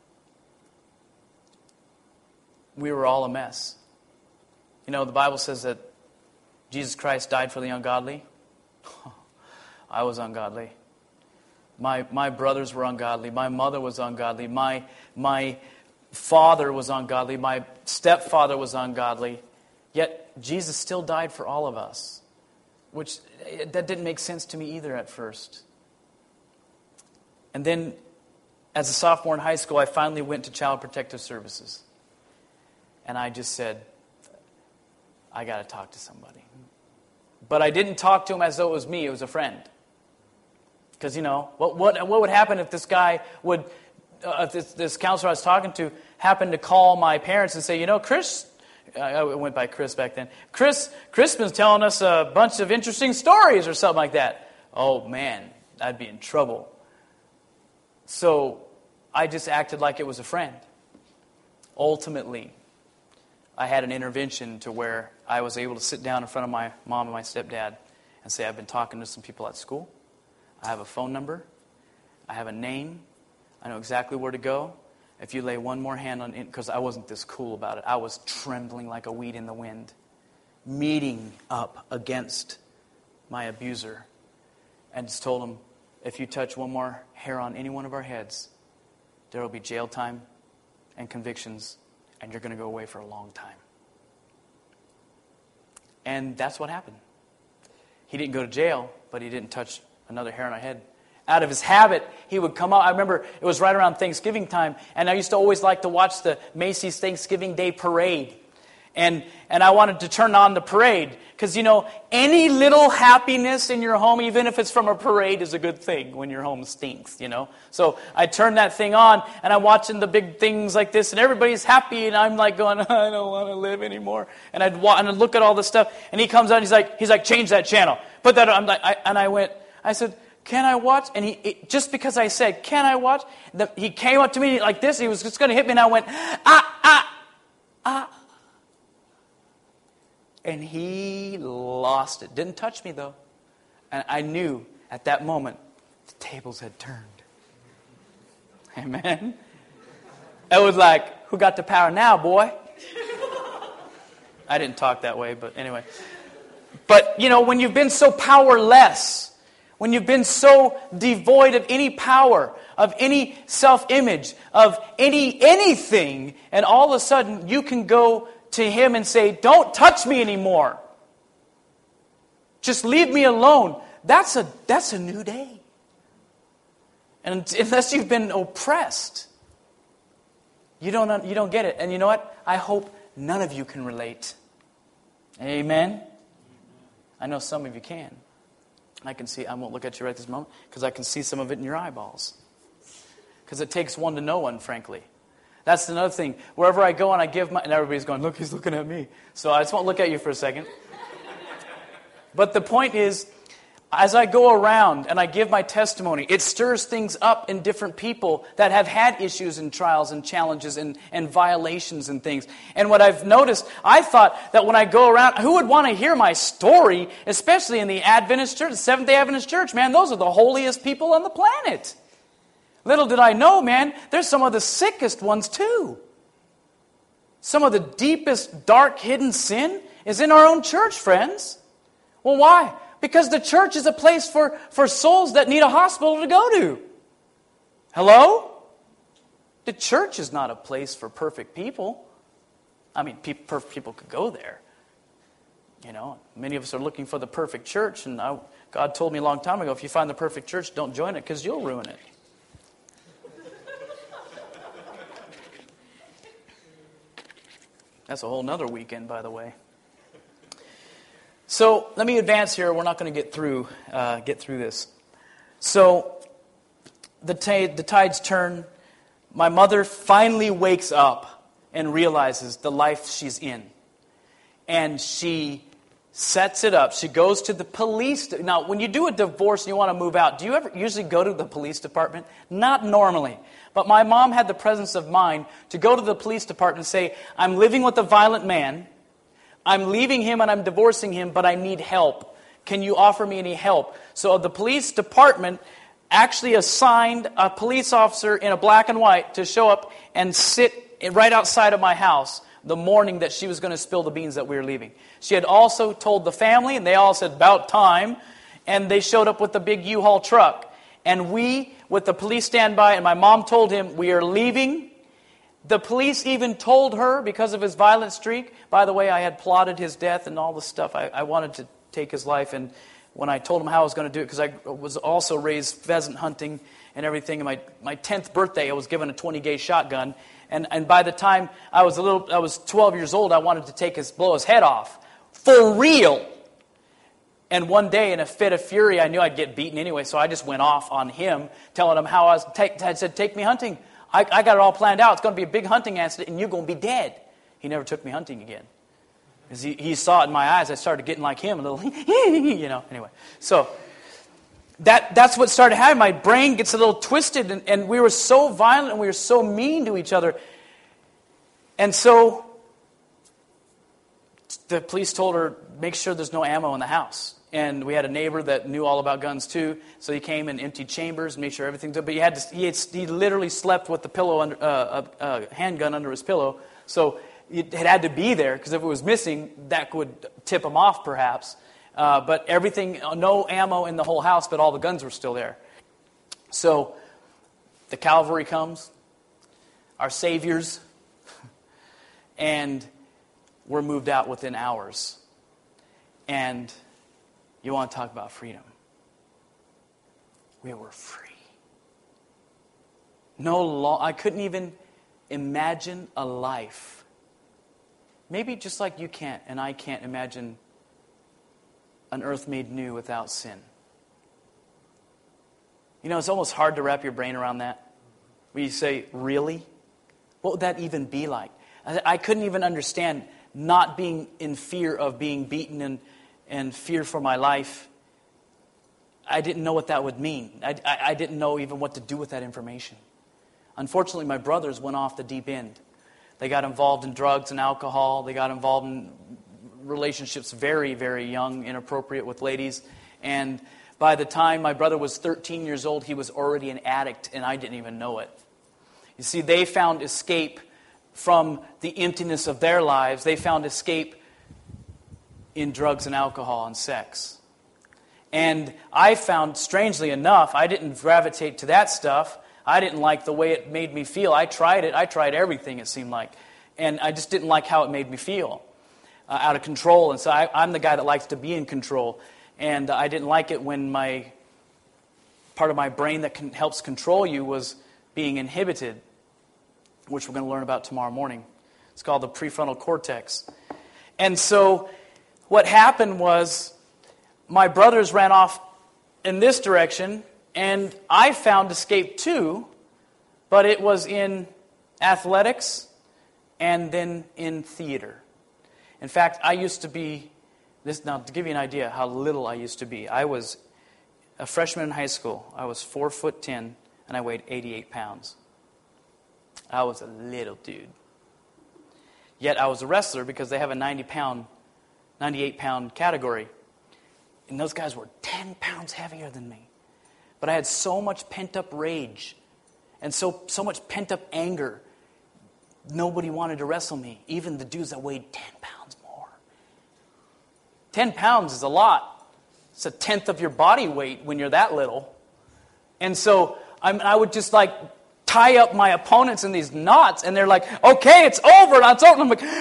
all a mess. You know, the Bible says that Jesus Christ died for the ungodly. I was ungodly. My brothers were ungodly. My mother was ungodly. My father was ungodly. My stepfather was ungodly. Yet Jesus still died for all of us. Which, that didn't make sense to me either at first. And then, as a sophomore in high school, I finally went to Child Protective Services. And I just said, I got to talk to somebody. But I didn't talk to him as though it was me, it was a friend. Because, you know, what would happen if this guy would, if this counselor I was talking to happened to call my parents and say, you know, Chris, I went by Chris back then, Chris been telling us a bunch of interesting stories or something like that. Oh, man, I'd be in trouble. So I just acted like it was a friend. Ultimately, I had an intervention to where I was able to sit down in front of my mom and my stepdad and say, I've been talking to some people at school. I have a phone number. I have a name. I know exactly where to go. If you lay one more hand on it, because I wasn't this cool about it. I was trembling like a weed in the wind, meeting up against my abuser, and just told him, if you touch one more hair on any one of our heads, there will be jail time and convictions, and you're going to go away for a long time. And that's what happened. He didn't go to jail, but he didn't touch another hair on my head. Out of his habit, he would come out. I remember it was right around Thanksgiving time, and I used to always like to watch the Macy's Thanksgiving Day Parade. And I wanted to turn on the parade, because, you know, any little happiness in your home, even if it's from a parade, is a good thing when your home stinks, you know. So I turned that thing on, and I'm watching the big things like this, and everybody's happy, and I'm like going, I don't want to live anymore. And I'd look at all this stuff, and he comes out, and he's like, change that channel. Put that on. I said, can I watch? And just because I said, can I watch? He came up to me like this. He was just going to hit me, and I went, And he lost it. Didn't touch me, though. And I knew at that moment the tables had turned. Amen. It was like, who got the power now, boy? I didn't talk that way, but anyway. But, you know, when you've been so powerless, when you've been so devoid of any power, of any self-image, of anything, and all of a sudden you can go to him and say, don't touch me anymore. Just leave me alone. That's a new day. And unless you've been oppressed, you don't get it. And you know what? I hope none of you can relate. Amen? I know some of you can. I can see, I won't look at you right this moment, because I can see some of it in your eyeballs. Because it takes one to know one, frankly. That's another thing. Wherever I go and I give and everybody's going, look, he's looking at me. So I just won't look at you for a second. But the point is, as I go around and I give my testimony, it stirs things up in different people that have had issues and trials and challenges and violations and things. And what I've noticed, I thought that when I go around, who would want to hear my story, especially in the Adventist church, the Seventh-day Adventist church? Man, those are the holiest people on the planet. Little did I know, man, there's some of the sickest ones too. Some of the deepest, dark, hidden sin is in our own church, friends. Well, why? Because the church is a place for souls that need a hospital to go to. Hello? The church is not a place for perfect people. I mean, perfect people could go there. You know, many of us are looking for the perfect church, and God told me a long time ago, if you find the perfect church, don't join it because you'll ruin it. That's a whole nother weekend, by the way. So let me advance here. We're not going to get through this. So the tides turn. My mother finally wakes up and realizes the life she's in. And she sets it up. She goes to the police. Now, when you do a divorce and you want to move out, do you ever usually go to the police department? Not normally. But my mom had the presence of mind to go to the police department and say, I'm living with a violent man. I'm leaving him and I'm divorcing him, but I need help. Can you offer me any help? So the police department actually assigned a police officer in a black and white to show up and sit right outside of my house the morning that she was going to spill the beans that we were leaving. She had also told the family, and they all said, about time, and they showed up with the big U-Haul truck. And we, with the police standby, and my mom told him, we are leaving. The police even told her, because of his violent streak, by the way, I had plotted his death and all this stuff. I wanted to take his life, and when I told him how I was going to do it, because I was also raised pheasant hunting and everything, and my 10th birthday, I was given a 20-gauge shotgun. And by the time I was 12 years old, I wanted to blow his head off. For real. And one day, in a fit of fury, I knew I'd get beaten anyway, so I just went off on him, telling him how I said, take me hunting. I got it all planned out. It's going to be a big hunting accident, and you're going to be dead. He never took me hunting again. Because he saw it in my eyes. I started getting like him, a little, anyway. So that's what started happening. My brain gets a little twisted, and we were so violent and we were so mean to each other. And so the police told her, make sure there's no ammo in the house. And we had a neighbor that knew all about guns too, so he came and emptied chambers and made sure everything's good. But he literally slept with the pillow under a handgun under his pillow, so it had to be there, because if it was missing, that would tip him off perhaps. But everything, no ammo in the whole house, but all the guns were still there. So the cavalry comes, our saviors, and we're moved out within hours. And you want to talk about freedom. We were free. I couldn't even imagine a life. Maybe just like you can't and I can't imagine an earth made new without sin. It's almost hard to wrap your brain around that. Where you say, really? What would that even be like? I couldn't even understand not being in fear of being beaten and fear for my life. I didn't know what that would mean. I didn't know even what to do with that information. Unfortunately, my brothers went off the deep end. They got involved in drugs and alcohol. They got involved in relationships very, very young, inappropriate with ladies. And by the time my brother was 13 years old, he was already an addict, and I didn't even know it. You see, they found escape from the emptiness of their lives. They found escape in drugs and alcohol and sex. And I found, strangely enough, I didn't gravitate to that stuff. I didn't like the way it made me feel. I tried it. I tried everything, it seemed like. And I just didn't like how it made me feel. Out of control. And so I'm the guy that likes to be in control. And I didn't like it when part of my brain that helps control you was being inhibited, which we're going to learn about tomorrow morning. It's called the prefrontal cortex. And so what happened was my brothers ran off in this direction, and I found escape too, but it was in athletics and then in theater. In fact, I used to be, now to give you an idea how little I used to be, I was a freshman in high school. I was 4'10", and I weighed 88 pounds. I was a little dude. Yet I was a wrestler because they have a 98-pound category. And those guys were 10 pounds heavier than me. But I had so much pent-up rage and so much pent-up anger. Nobody wanted to wrestle me, even the dudes that weighed 10 pounds more. 10 pounds is a lot. It's a tenth of your body weight when you're that little. And so I would just tie up my opponents in these knots, and they're like, okay, it's over, and it's over. And I'm like,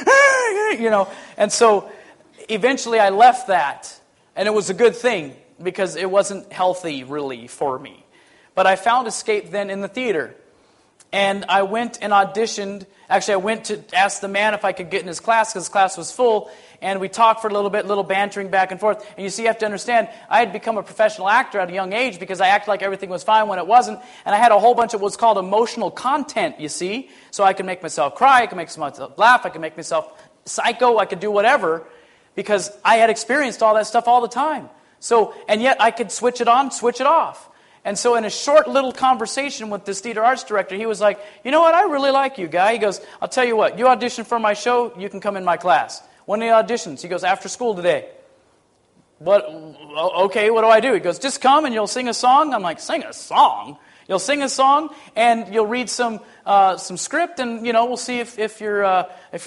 And so eventually I left that, and it was a good thing because it wasn't healthy really for me. But I found escape then in the theater. And I went and auditioned Actually, I went to ask the man if I could get in his class because his class was full, and we talked for a little bit, little bantering back and forth. And you see, you have to understand, I had become a professional actor at a young age because I acted like everything was fine when it wasn't, and I had a whole bunch of what's called emotional content, you see. So I could make myself cry, I could make myself laugh, I could make myself psycho, I could do whatever, because I had experienced all that stuff all the time. So, and yet I could switch it on, switch it off. And so in a short little conversation with this theater arts director, he was like, you know what, I really like you, guy. He goes, I'll tell you what, you audition for my show, you can come in my class. When are the auditions? He goes, after school today. What? Okay, what do I do? He goes, just come and you'll sing a song. I'm like, sing a song? You'll sing a song and you'll read some script, and we'll see if you're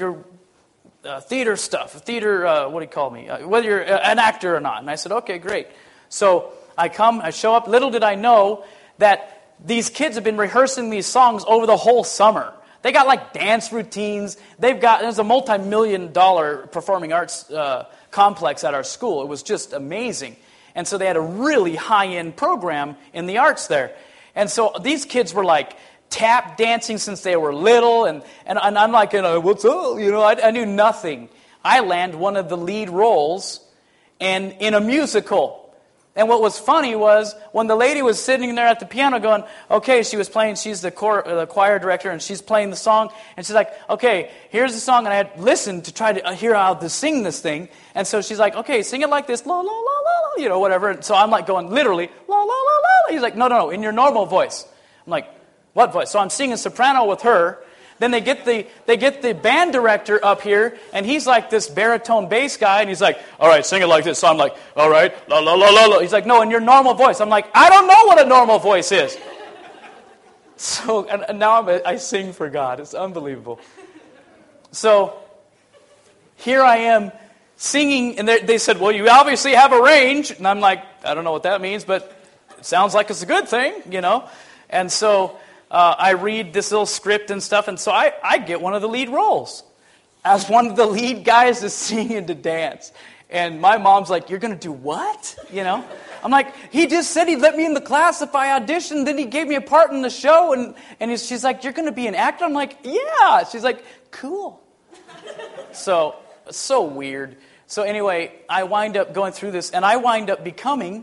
theater stuff, theater, what do you call me? Whether you're an actor or not. And I said, okay, great. So I come, I show up. Little did I know that these kids have been rehearsing these songs over the whole summer. They got like dance routines. There's a multi-million-dollar performing arts complex at our school. It was just amazing. And so they had a really high-end program in the arts there. And so these kids were like tap dancing since they were little. And I'm like, what's up? I knew nothing. I land one of the lead roles and in a musical. And what was funny was when the lady was sitting there at the piano going, okay, she was playing, she's the choir director, and she's playing the song, and she's like, okay, here's the song, and I had listened to try to hear how to sing this thing, and so she's like, okay, sing it like this, la, la, la, la, whatever, and so I'm like going, literally, la, la, la, la, he's like, no, in your normal voice. I'm like, what voice? So I'm singing soprano with her. Then they get the band director up here, and he's like this baritone bass guy, and he's like, all right, sing it like this. So I'm like, all right, la la la la la. He's like, no, in your normal voice. I'm like, I don't know what a normal voice is. So and now I sing for God. It's unbelievable. So here I am singing, and they said, well, you obviously have a range. And I'm like, I don't know what that means, but it sounds like it's a good thing, And so I read this little script and stuff, and so I get one of the lead roles as one of the lead guys to sing and to dance. And my mom's like, you're going to do what? I'm like, he just said he'd let me in the class if I auditioned, then he gave me a part in the show, and she's like, you're going to be an actor? I'm like, yeah. She's like, cool. So weird. So anyway, I wind up going through this, and I wind up becoming,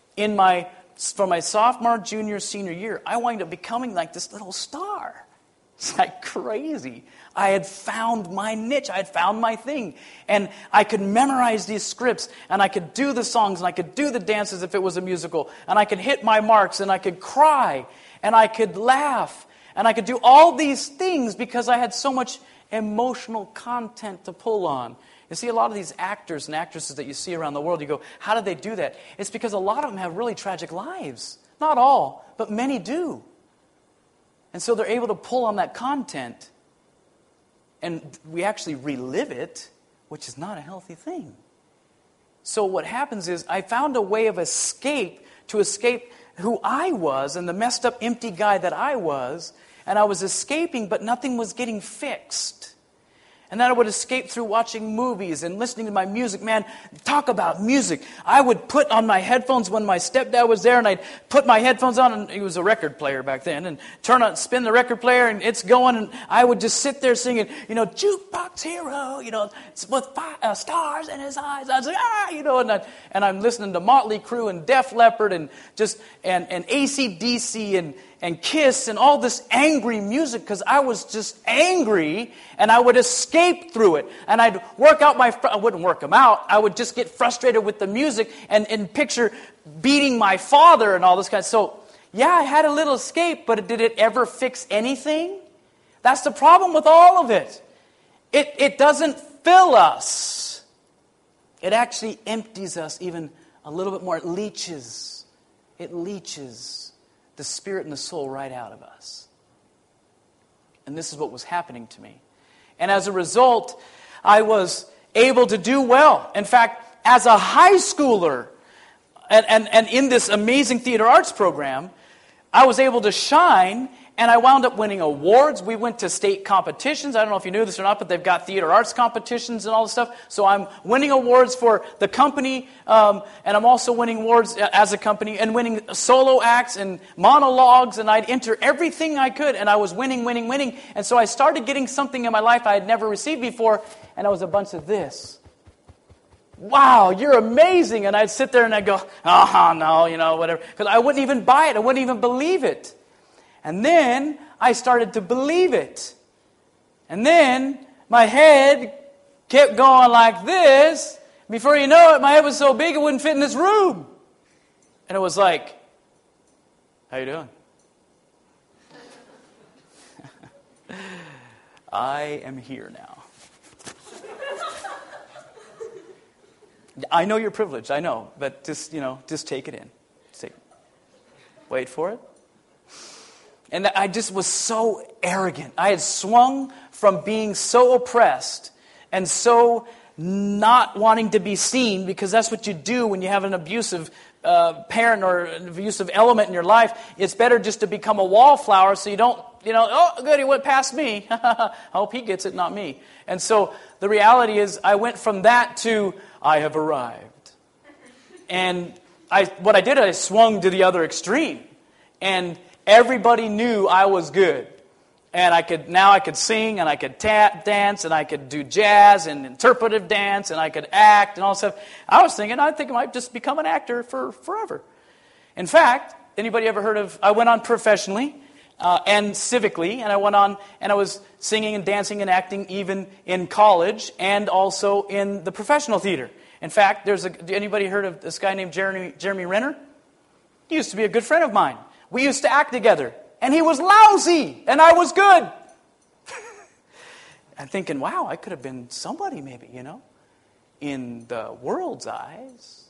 for my sophomore, junior, senior year, I wind up becoming like this little star. It's like crazy. I had found my niche. I had found my thing. And I could memorize these scripts, and I could do the songs, and I could do the dances if it was a musical, and I could hit my marks, and I could cry, and I could laugh, and I could do all these things because I had so much emotional content to pull on. You see, a lot of these actors and actresses that you see around the world, you go, how did they do that? It's because a lot of them have really tragic lives. Not all, but many do. And so they're able to pull on that content, and we actually relive it, which is not a healthy thing. So what happens is I found a way of escape to escape who I was and the messed up, empty guy that I was, and I was escaping, but nothing was getting fixed. And then I would escape through watching movies and listening to my music. Man, talk about music. I would put on my headphones when my stepdad was there, and I'd put my headphones on, and he was a record player back then, and spin the record player, and it's going, and I would just sit there singing, Jukebox Hero, with stars in his eyes. I was like, and I'm listening to Motley Crue and Def Leppard and AC/DC and Kiss and all this angry music because I was just angry, and I would escape through it. And I'd work out I wouldn't work them out. I would just get frustrated with the music and picture beating my father and all this kind of. So, yeah, I had a little escape, but did it ever fix anything? That's the problem with all of it. It doesn't fill us. It actually empties us even a little bit more. It leaches the spirit and the soul right out of us. And this is what was happening to me. And as a result, I was able to do well. In fact, as a high schooler, and in this amazing theater arts program, I was able to shine, And I wound up winning awards. We went to state competitions. I don't know if you knew this or not, but they've got theater arts competitions and all this stuff. So I'm winning awards for the company, and I'm also winning awards as a company and winning solo acts and monologues, and I'd enter everything I could, and I was winning. And so I started getting something in my life I had never received before, and it was a bunch of this. Wow, you're amazing. And I'd sit there and I'd go, no, whatever. Because I wouldn't even buy it. I wouldn't even believe it. And then I started to believe it. And then my head kept going like this. Before you know it, my head was so big it wouldn't fit in this room. And it was like, how you doing? I am here now. I know you're privileged, I know, but just take it in. Wait for it. And I just was so arrogant. I had swung from being so oppressed and so not wanting to be seen, because that's what you do when you have an abusive parent or an abusive element in your life. It's better just to become a wallflower so you don't, oh, good, he went past me. I hope he gets it, not me. And so the reality is I went from that to I have arrived. And what I did, I swung to the other extreme. And everybody knew I was good. And I could sing, and I could dance, and I could do jazz and interpretive dance, and I could act and all that stuff. I think I might just become an actor for forever. In fact, anybody ever heard of, I went on professionally and civically, and I went on and I was singing and dancing and acting even in college and also in the professional theater. In fact, anybody heard of this guy named Jeremy Renner? He used to be a good friend of mine. We used to act together. And he was lousy, and I was good. I'm thinking, wow, I could have been somebody maybe, in the world's eyes.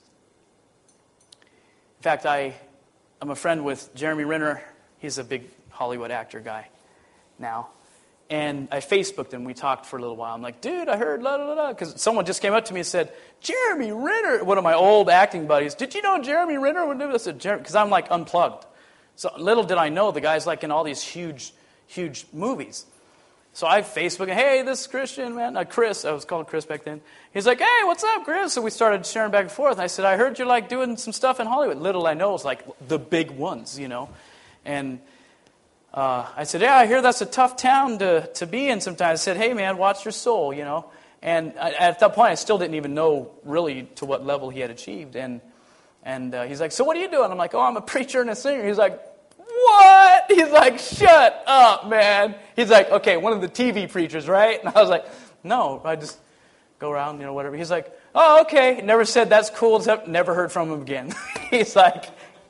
In fact, I'm a friend with Jeremy Renner. He's a big Hollywood actor guy now. And I Facebooked him. We talked for a little while. I'm like, dude, I heard la la la. Because someone just came up to me and said, Jeremy Renner, one of my old acting buddies, did you know Jeremy Renner would do this? Because I'm like unplugged. So little did I know the guy's like in all these huge movies. So I Facebooked, hey, this is Christian, man. Chris, I was called Chris back then. He's like, hey, what's up, Chris? So we started sharing back and forth. And I said, I heard you're like doing some stuff in Hollywood. Little I know, it's like the big ones, And I said, yeah, I hear that's a tough town to be in sometimes. I said, hey, man, watch your soul, And at that point, I still didn't even know really to what level he had achieved. And he's like, so what are you doing? I'm like, oh, I'm a preacher and a singer. He's like, what? He's like, shut up, man. He's like, okay, one of the TV preachers, right? And I was like, no, I just go around, whatever. He's like, oh, okay. Never said that's cool, except never heard from him again. He's like,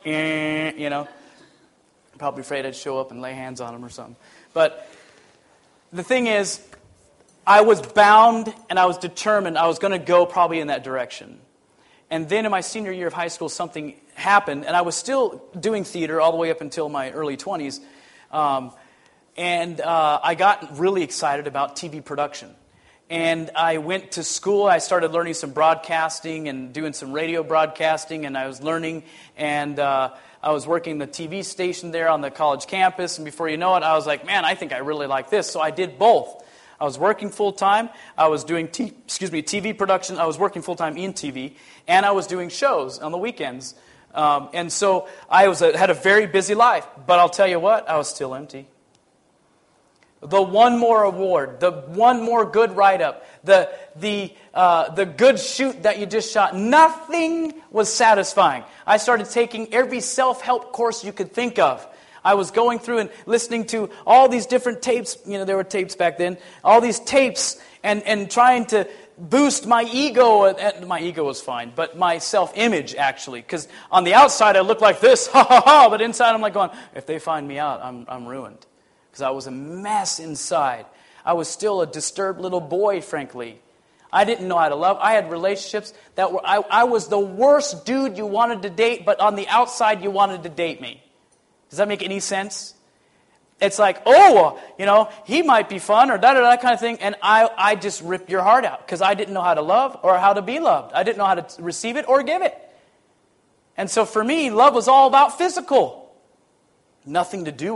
probably afraid I'd show up and lay hands on him or something. But the thing is, I was bound and I was determined I was going to go probably in that direction. And then in my senior year of high school, something happened, and I was still doing theater all the way up until my early 20s. And I got really excited about TV production. And I went to school. I started learning some broadcasting and doing some radio broadcasting, and I was learning. And I was working the TV station there on the college campus. And before you know it, I was like, man, I think I really like this. So I did both. I was working full-time. I was doing TV production. I was working full-time in TV. And I was doing shows on the weekends. And so I had a very busy life. But I'll tell you what, I was still empty. The one more award, the one more good write-up, the good shoot that you just shot, nothing was satisfying. I started taking every self-help course you could think of. I was going through and listening to all these different tapes. There were tapes back then. All these tapes and trying to boost my ego. And my ego was fine, but my self-image actually. Because on the outside I looked like this, ha ha ha. But inside I'm like going, if they find me out, I'm ruined. Because I was a mess inside. I was still a disturbed little boy, frankly. I didn't know how to love. I had relationships that were, I was the worst dude you wanted to date, but on the outside you wanted to date me. Does that make any sense? It's like, he might be fun or da-da-da kind of thing. And I just ripped your heart out because I didn't know how to love or how to be loved. I didn't know how to receive it or give it. And so for me, love was all about physical. Nothing to do with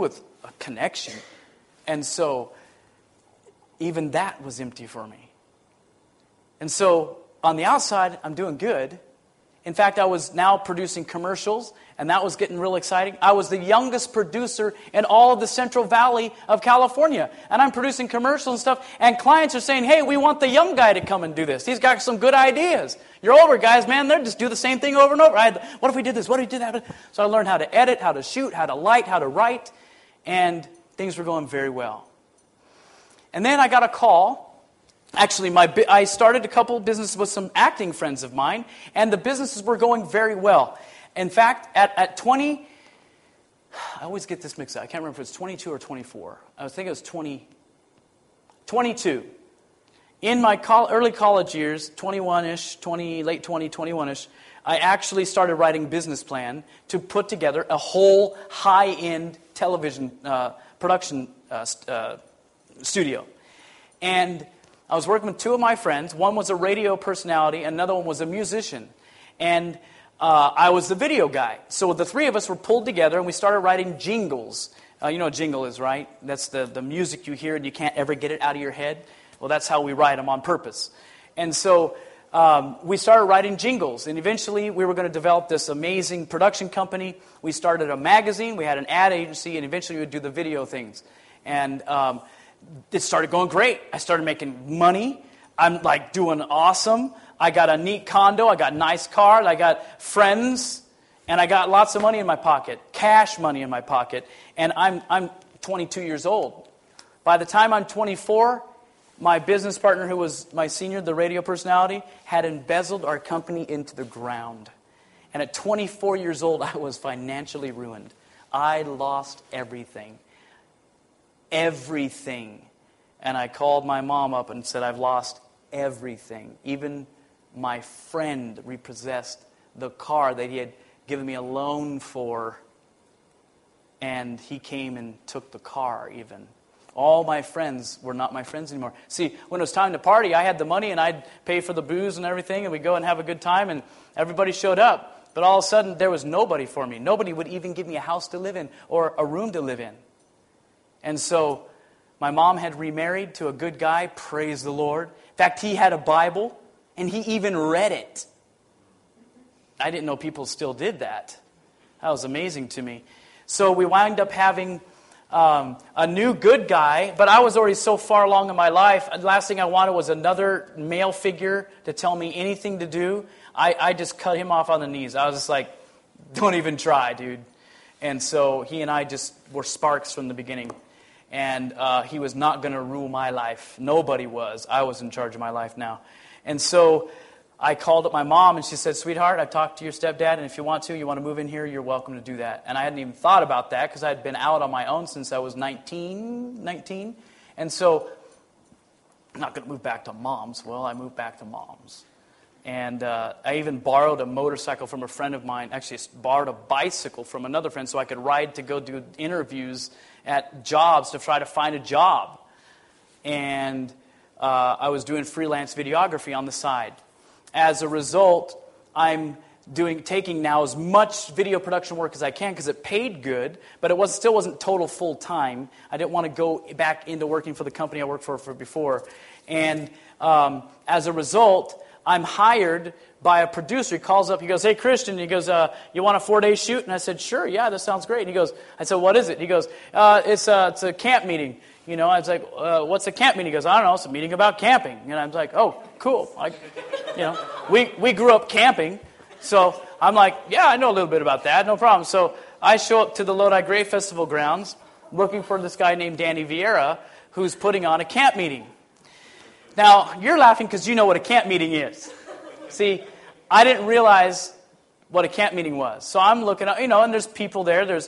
a connection. And so even that was empty for me. And so on the outside, I'm doing good. In fact, I was now producing commercials, and that was getting real exciting. I was the youngest producer in all of the Central Valley of California. And I'm producing commercials and stuff, and clients are saying, hey, we want the young guy to come and do this. He's got some good ideas. Your older guys, man, they just do the same thing over and over. What if we did this? What if we did that? So I learned how to edit, how to shoot, how to light, how to write, and things were going very well. And then I got a call. Actually, I started a couple of businesses with some acting friends of mine, and the businesses were going very well. In fact, at 20, I always get this mixed up. I can't remember if it's 22 or 24. I think it was 22. In my early college years, 21-ish, late 20, 21-ish, I actually started writing a business plan to put together a whole high-end television production studio. And I was working with two of my friends. One was a radio personality, another one was a musician. And I was the video guy. So the three of us were pulled together and we started writing jingles. You know what jingle is, right? That's the music you hear and you can't ever get it out of your head. Well, that's how we write them on purpose. And so we started writing jingles. And eventually we were going to develop this amazing production company. We started a magazine. We had an ad agency. And eventually we would do the video things. And it started going great. I started making money. I'm like doing awesome. I got a neat condo. I got a nice car. I got friends. And I got lots of money in my pocket. Cash money in my pocket. And I'm 22 years old. By the time I'm 24, my business partner who was my senior, the radio personality, had embezzled our company into the ground. And at 24 years old, I was financially ruined. I lost everything. Everything. And I called my mom up and said, I've lost everything. Even my friend repossessed the car that he had given me a loan for. And he came and took the car even. All my friends were not my friends anymore. See, when it was time to party, I had the money and I'd pay for the booze and everything. And we'd go and have a good time and everybody showed up. But all of a sudden, there was nobody for me. Nobody would even give me a house to live in or a room to live in. And so my mom had remarried to a good guy, praise the Lord. In fact, he had a Bible, and he even read it. I didn't know people still did that. That was amazing to me. So we wound up having a new good guy, but I was already so far along in my life. The last thing I wanted was another male figure to tell me anything to do. I just cut him off on the knees. I was just like, don't even try, dude. And so he and I just were sparks from the beginning. And he was not going to rule my life. Nobody was. I was in charge of my life now. And so I called up my mom and she said, sweetheart, I talked to your stepdad, and if you want to move in here, you're welcome to do that. And I hadn't even thought about that because I had been out on my own since I was 19. And so I'm not going to move back to mom's. Well, I moved back to mom's. And I even borrowed a motorcycle from a friend of mine. Actually, borrowed a bicycle from another friend so I could ride to go do interviews at jobs to try to find a job. And I was doing freelance videography on the side. As a result, I'm taking now as much video production work as I can because it paid good, but it still wasn't total full time. I didn't want to go back into working for the company I worked for before. And as a result, I'm hired by a producer. He calls up, he goes, hey, Christian, he goes, you want a 4-day shoot? And I said, sure, yeah, that sounds great. And he goes, I said, what is it? He goes, it's a camp meeting. You know, I was like, what's a camp meeting? He goes, I don't know, it's a meeting about camping. And I was like, oh, cool. We grew up camping. So I'm like, yeah, I know a little bit about that, no problem. So I show up to the Lodi Gray Festival grounds looking for this guy named Danny Vieira who's putting on a camp meeting. Now, you're laughing because you know what a camp meeting is. See, I didn't realize what a camp meeting was. So I'm looking up, and there's people there. There's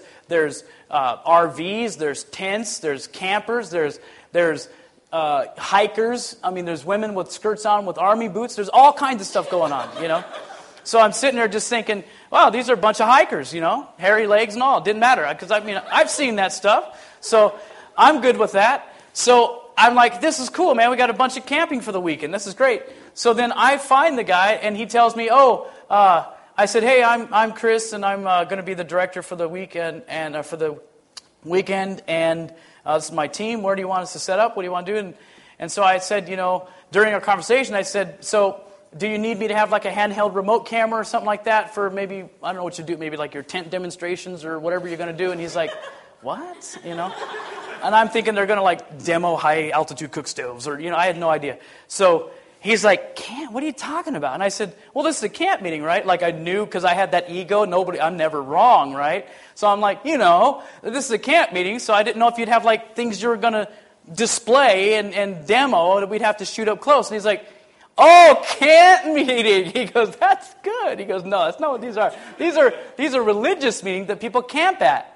RVs, there's tents, there's campers, there's hikers. I mean, there's women with skirts on with army boots. There's all kinds of stuff going on, So I'm sitting there just thinking, wow, these are a bunch of hikers, hairy legs and all. It didn't matter because, I've seen that stuff. So I'm good with that. So I'm like, this is cool, man. We got a bunch of camping for the weekend. This is great. So then I find the guy, and he tells me, I said, hey, I'm Chris, and I'm going to be the director for the weekend and for the weekend, and this is my team. Where do you want us to set up? What do you want to do? And so I said, during our conversation, I said, so do you need me to have like a handheld remote camera or something like that for maybe, I don't know what you do, maybe like your tent demonstrations or whatever you're going to do? And he's like, what? And I'm thinking they're going to like demo high altitude cook stoves or, I had no idea. So he's like, camp? What are you talking about? And I said, well, this is a camp meeting, right? Like I knew because I had that ego. I'm never wrong, right? So I'm like, this is a camp meeting, so I didn't know if you'd have like things you were going to display and demo that we'd have to shoot up close. And he's like, oh, camp meeting. He goes, that's good. He goes, no, that's not what these are. These are religious meetings that people camp at.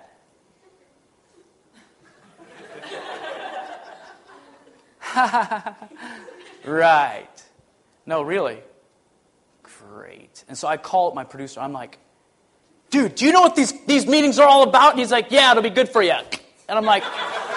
Right. No, really. Great. And so I call up my producer. I'm like, dude, do you know what these meetings are all about? And he's like, yeah, it'll be good for you. And I'm like,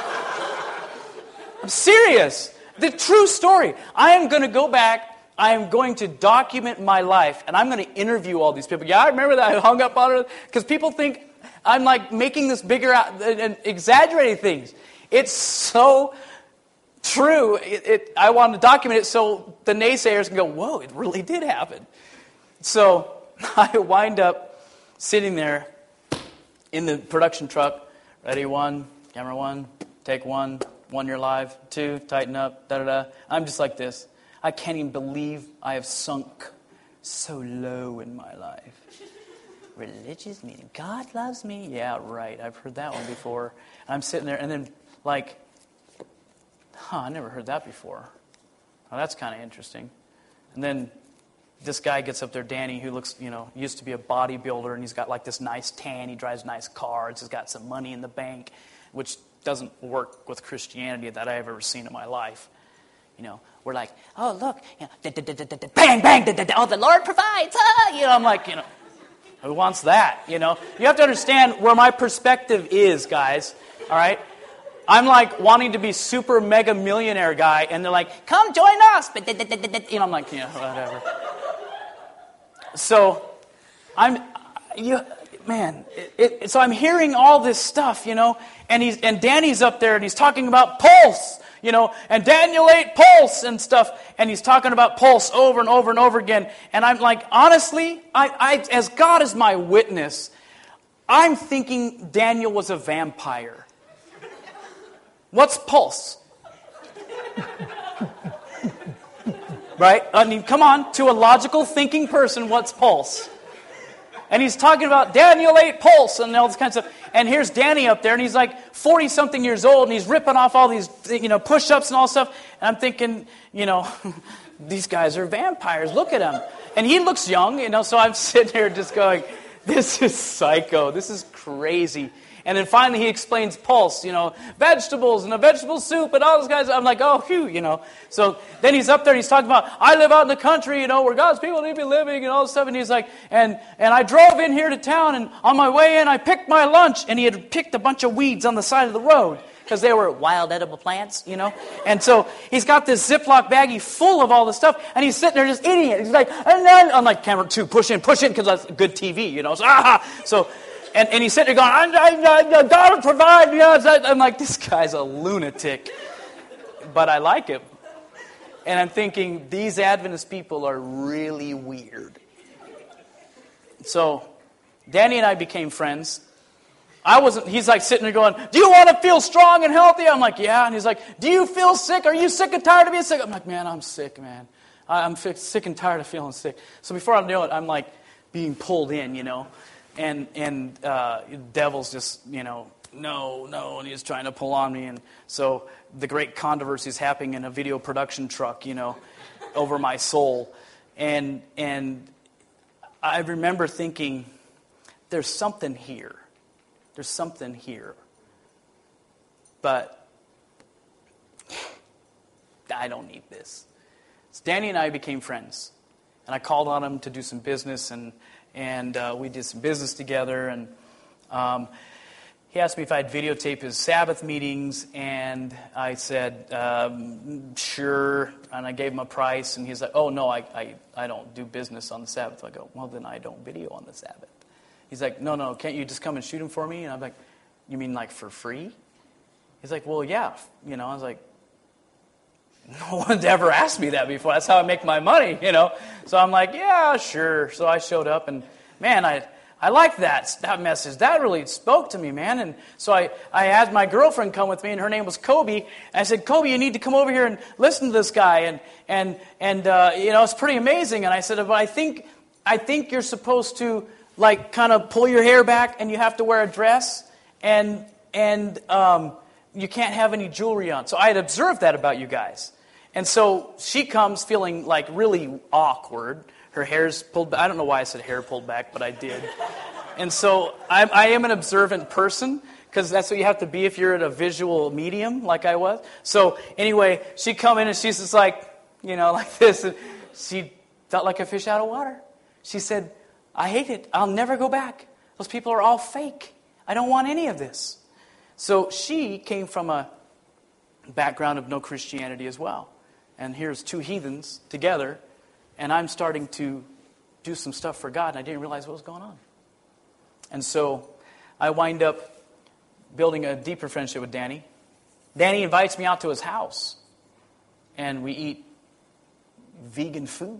I'm serious. The true story. I am going to go back. I am going to document my life. And I'm going to interview all these people. Yeah, I remember that. I hung up on it. Because people think I'm like making this bigger out and exaggerating things. It's so true. I want to document it so the naysayers can go, whoa, it really did happen. So I wind up sitting there in the production truck. Ready, one, camera one, take one, you're live, two, tighten up, da-da-da. I'm just like this. I can't even believe I have sunk so low in my life. Religious meaning. God loves me. Yeah, right. I've heard that one before. And I'm sitting there and then like, I never heard that before. Oh, that's kind of interesting. And then this guy gets up there, Danny, who looks, used to be a bodybuilder, and he's got like this nice tan. He drives nice cars. He's got some money in the bank, which doesn't work with Christianity that I've ever seen in my life. We're like, oh, look, bang, bang, oh, the Lord provides. I'm like, who wants that? You have to understand where my perspective is, guys. All right? I'm like wanting to be super mega millionaire guy, and they're like, come join us. I'm like, whatever. So so I'm hearing all this stuff, and Danny's up there and he's talking about pulse, and Daniel 8 pulse and stuff, and he's talking about pulse over and over and over again. And I'm like, honestly, I as God is my witness, I'm thinking Daniel was a vampire. What's pulse? Right? I mean, come on. To a logical thinking person, what's pulse? And he's talking about Daniel 8 pulse and all this kind of stuff. And here's Danny up there, and he's like 40-something years old, and he's ripping off all these, push-ups and all stuff. And I'm thinking, these guys are vampires. Look at him. And he looks young, so I'm sitting here just going, this is psycho. This is crazy. And then finally he explains pulse, vegetables and a vegetable soup and all those guys. I'm like, oh, phew, So then he's up there and he's talking about, I live out in the country, where God's people need to be living and all this stuff. And he's like, and I drove in here to town, and on my way in I picked my lunch. And he had picked a bunch of weeds on the side of the road because they were wild edible plants, And so he's got this Ziploc baggie full of all this stuff, and he's sitting there just eating it. He's like, and then I'm like, camera 2, push in, because that's good TV, So And he's sitting there going, I God will provide. I'm like, this guy's a lunatic. But I like him. And I'm thinking, these Adventist people are really weird. So Danny and I became friends. He's like sitting there going, do you want to feel strong and healthy? I'm like, yeah. And he's like, do you feel sick? Are you sick and tired of being sick? I'm like, man, I'm sick, man. I'm sick and tired of feeling sick. So before I know it, I'm like being pulled in, And the devil's just, no, and he's trying to pull on me. And so the great controversy is happening in a video production truck, over my soul. And I remember thinking, there's something here. There's something here. But I don't need this. So Danny and I became friends. And I called on him to do some business, and we did some business together, and he asked me if I'd videotape his Sabbath meetings, and I said, sure, and I gave him a price, and he's like, oh, no, I don't do business on the Sabbath. I go, well, then I don't video on the Sabbath. He's like, no, can't you just come and shoot him for me? And I'm like, you mean like for free? He's like, well, yeah. I was like, no one's ever asked me that before. That's how I make my money, So I'm like, yeah, sure. So I showed up, and man, I liked that message. That really spoke to me, man. And so I had my girlfriend come with me, and her name was Kobe. And I said, Kobe, you need to come over here and listen to this guy. And it's pretty amazing. And I said, but I think you're supposed to like kind of pull your hair back, and you have to wear a dress, and you can't have any jewelry on. So I had observed that about you guys. And so she comes feeling like really awkward. Her hair's pulled back. I don't know why I said hair pulled back, but I did. And so I am an observant person, because that's what you have to be if you're at a visual medium like I was. So anyway, she come in and she's just like, like this. And she felt like a fish out of water. She said, I hate it. I'll never go back. Those people are all fake. I don't want any of this. So she came from a background of no Christianity as well. And here's two heathens together, and I'm starting to do some stuff for God, and I didn't realize what was going on. And so I wind up building a deeper friendship with Danny. Danny invites me out to his house, and we eat vegan food.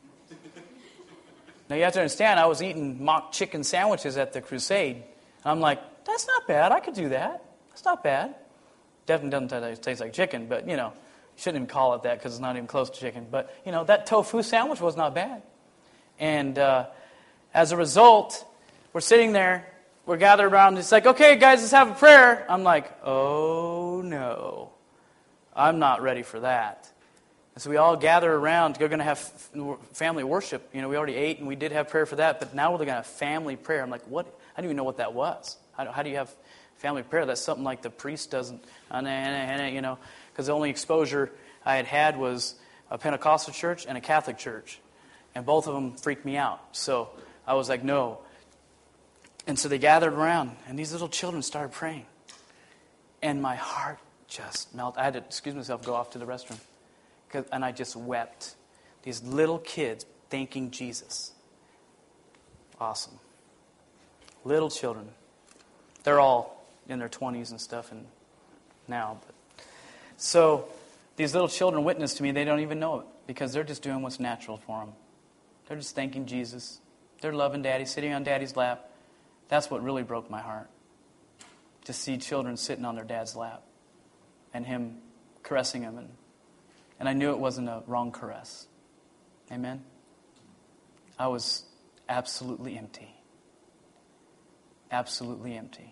Now you have to understand, I was eating mock chicken sandwiches at the crusade. And I'm like, that's not bad. I could do that. That's not bad. Definitely doesn't taste like chicken, but, you shouldn't even call it that because it's not even close to chicken. But, that tofu sandwich was not bad. And as a result, we're sitting there. We're gathered around. It's like, okay, guys, let's have a prayer. I'm like, oh, no. I'm not ready for that. And so we all gather around. We're going to have family worship. We already ate, and we did have prayer for that. But now we're going to have family prayer. I'm like, what? I didn't even know what that was. How do you have family prayer? That's something like the priest doesn't, because the only exposure I had was a Pentecostal church and a Catholic church. And both of them freaked me out. So I was like, no. And so they gathered around, and these little children started praying. And my heart just melted. I had to excuse myself, go off to the restroom. And I just wept. These little kids thanking Jesus. Awesome. Little children. They're all in their 20s and stuff and now. So these little children witness to me. They don't even know it because they're just doing what's natural for them. They're just thanking Jesus. They're loving Daddy, sitting on Daddy's lap. That's what really broke my heart. To see children sitting on their dad's lap and him caressing them. And I knew it wasn't a wrong caress. Amen? I was absolutely empty. Absolutely empty.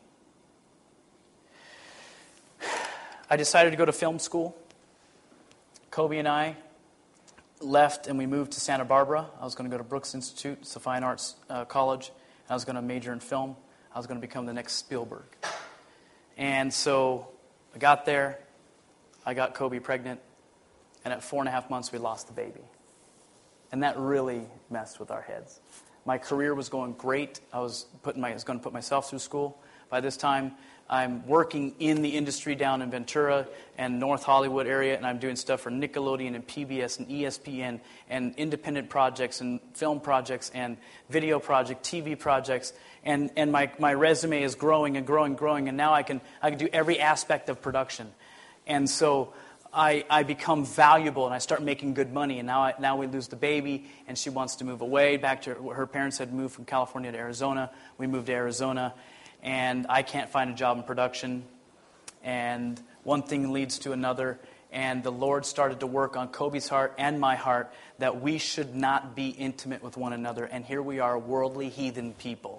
I decided to go to film school. Kobe and I left and we moved to Santa Barbara. I was going to go to Brooks Institute. It's a fine arts college. I was going to major in film. I was going to become the next Spielberg. And so I got there. I got Kobe pregnant. And at 4.5 months, we lost the baby. And that really messed with our heads. My career was going great. I was going to put myself through school. By this time, I'm working in the industry down in Ventura and North Hollywood area, and I'm doing stuff for Nickelodeon and PBS and ESPN and independent projects and film projects and video projects, TV projects, and my resume is growing and growing and growing, and now I can do every aspect of production. And so I become valuable and I start making good money, and now we lose the baby and she wants to move away back to her parents had moved from California to Arizona. We moved to Arizona, and I can't find a job in production, and one thing leads to another, and the Lord started to work on Kobe's heart and my heart that we should not be intimate with one another, and here we are, worldly heathen people.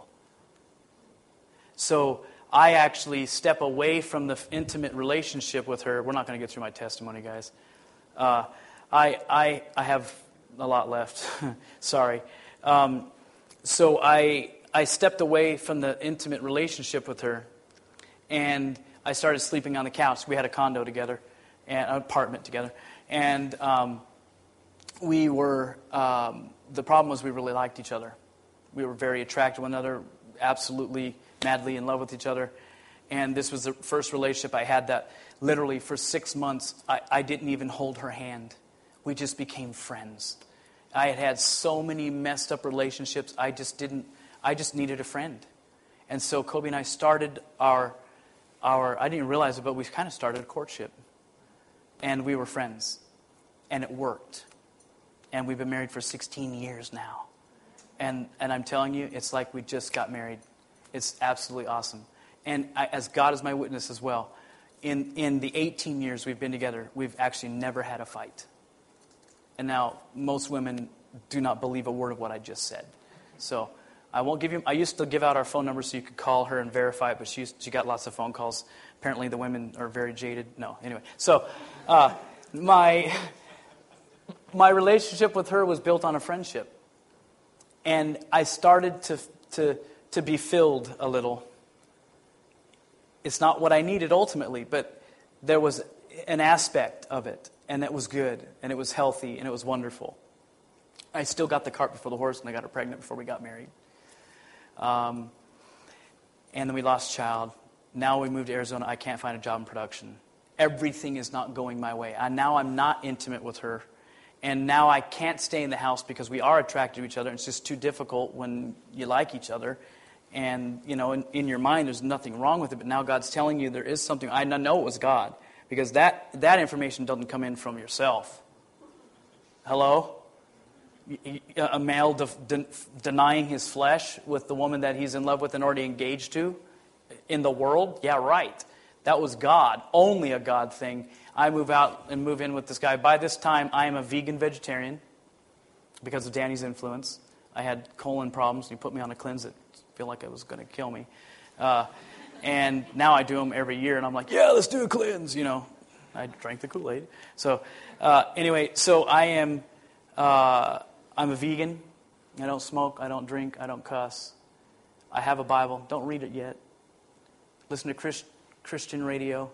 So I actually step away from the intimate relationship with her. We're not going to get through my testimony, guys. I have a lot left. Sorry. So I stepped away from the intimate relationship with her, and I started sleeping on the couch. We had a condo together, and an apartment together, and we were. The problem was we really liked each other. We were very attracted to one another, absolutely madly in love with each other. And this was the first relationship I had that literally for 6 months, I didn't even hold her hand. We just became friends. I had so many messed up relationships, I just needed a friend. And so Kobe and I started our I didn't realize it, but we kind of started a courtship. And we were friends. And it worked. And we've been married for 16 years now. And I'm telling you, it's like we just got married. It's absolutely awesome. And as God is my witness as well, in the 18 years we've been together, we've actually never had a fight. And now, most women do not believe a word of what I just said. So, I won't give you... I used to give out our phone number so you could call her and verify it, but she got lots of phone calls. Apparently, the women are very jaded. No, anyway. So, my relationship with her was built on a friendship. And I started to be filled a little. It's not what I needed ultimately, but there was an aspect of it, and it was good, and it was healthy, and it was wonderful. I still got the cart before the horse, and I got her pregnant before we got married. And then we lost child. Now we moved to Arizona. I can't find a job in production. Everything is not going my way. Now I'm not intimate with her. And now I can't stay in the house because we are attracted to each other. It's just too difficult when you like each other. And, in your mind, there's nothing wrong with it. But now God's telling you there is something. I know it was God. Because that information doesn't come in from yourself. Hello? A male denying his flesh with the woman that he's in love with and already engaged to in the world? Yeah, right. That was God. Only a God thing. I move out and move in with this guy. By this time, I am a vegan vegetarian because of Danny's influence. I had colon problems. He put me on a cleanse that I feel like it was going to kill me. And now I do them every year, and I'm like, yeah, let's do a cleanse, I drank the Kool-Aid. So anyway, so I'm a vegan. I don't smoke. I don't drink. I don't cuss. I have a Bible. Don't read it yet. Listen to Christian radio.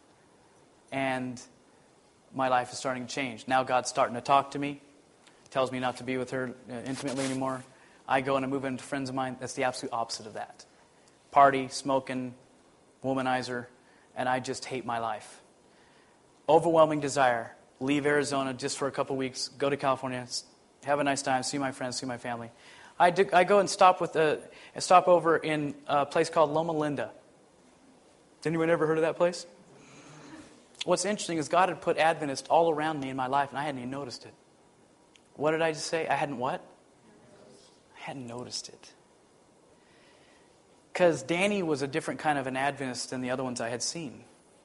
And my life is starting to change. Now God's starting to talk to me. Tells me not to be with her intimately anymore. I go and I move into friends of mine. That's the absolute opposite of that. Party, smoking, womanizer, and I just hate my life. Overwhelming desire. Leave Arizona just for a couple weeks. Go to California. Have a nice time. See my friends. See my family. I go and stop over in a place called Loma Linda. Has anyone ever heard of that place? What's interesting is God had put Adventists all around me in my life, and I hadn't even noticed it. What did I just say? I hadn't what? I hadn't noticed it. Because Danny was a different kind of an Adventist than the other ones I had seen.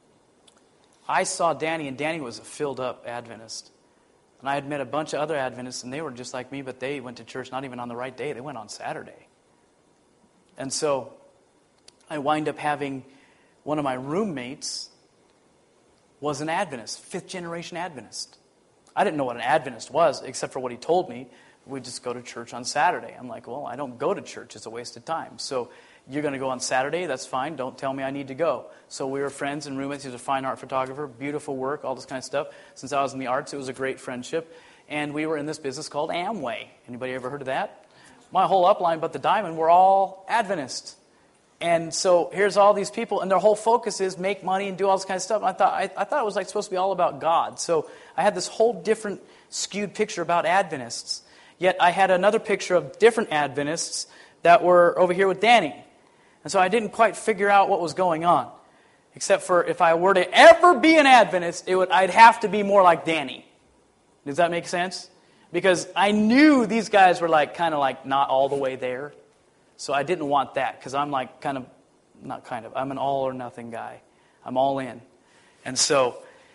I saw Danny, and Danny was a filled-up Adventist. And I had met a bunch of other Adventists, and they were just like me, but they went to church not even on the right day. They went on Saturday. And so I wind up having one of my roommates was an Adventist, fifth-generation Adventist. I didn't know what an Adventist was, except for what he told me. We'd just go to church on Saturday. I'm like, well, I don't go to church. It's a waste of time. So you're going to go on Saturday? That's fine. Don't tell me I need to go. So we were friends and roommates. He was a fine art photographer, beautiful work, all this kind of stuff. Since I was in the arts, it was a great friendship. And we were in this business called Amway. Anybody ever heard of that? My whole upline but the diamond were all Adventists. And so here's all these people, and their whole focus is make money and do all this kind of stuff. And I thought it was like supposed to be all about God. So I had this whole different skewed picture about Adventists. Yet I had another picture of different Adventists that were over here with Danny. And so I didn't quite figure out what was going on. Except for if I were to ever be an Adventist, I'd have to be more like Danny. Does that make sense? Because I knew these guys were kind of not all the way there. So I didn't want that because I'm I'm an all or nothing guy. I'm all in. And so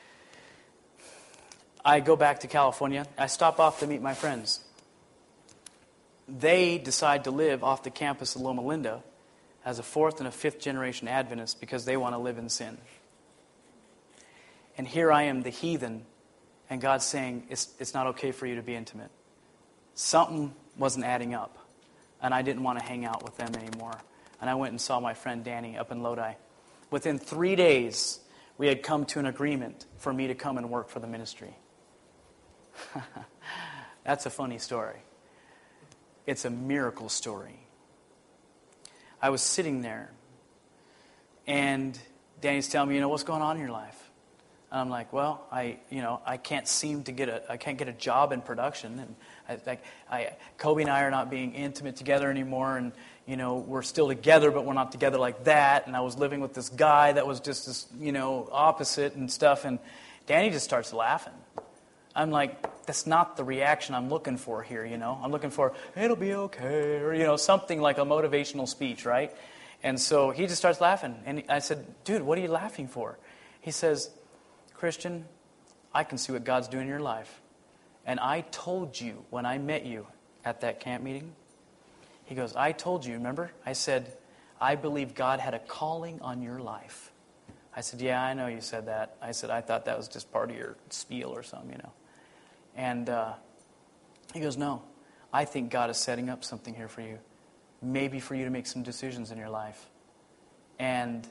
I go back to California. I stop off to meet my friends. They decide to live off the campus of Loma Linda as a fourth and a fifth generation Adventist because they want to live in sin. And here I am, the heathen, and God's saying, it's not okay for you to be intimate. Something wasn't adding up. And I didn't want to hang out with them anymore. And I went and saw my friend Danny up in Lodi. Within 3 days, we had come to an agreement for me to come and work for the ministry. That's a funny story. It's a miracle story. I was sitting there, and Danny's telling me, what's going on in your life? And I'm like, well, I can't get a job in production, and Kobe and I are not being intimate together anymore, and we're still together, but we're not together like that. And I was living with this guy that was just this, opposite and stuff. And Danny just starts laughing. I'm like, that's not the reaction I'm looking for here, I'm looking for, it'll be okay, or, something like a motivational speech, right? And so he just starts laughing. And I said, dude, what are you laughing for? He says, Christian, I can see what God's doing in your life. And I told you when I met you at that camp meeting, he goes, I told you, remember? I said, I believe God had a calling on your life. I said, yeah, I know you said that. I said, I thought that was just part of your spiel or something, And he goes, no, I think God is setting up something here for you. Maybe for you to make some decisions in your life. And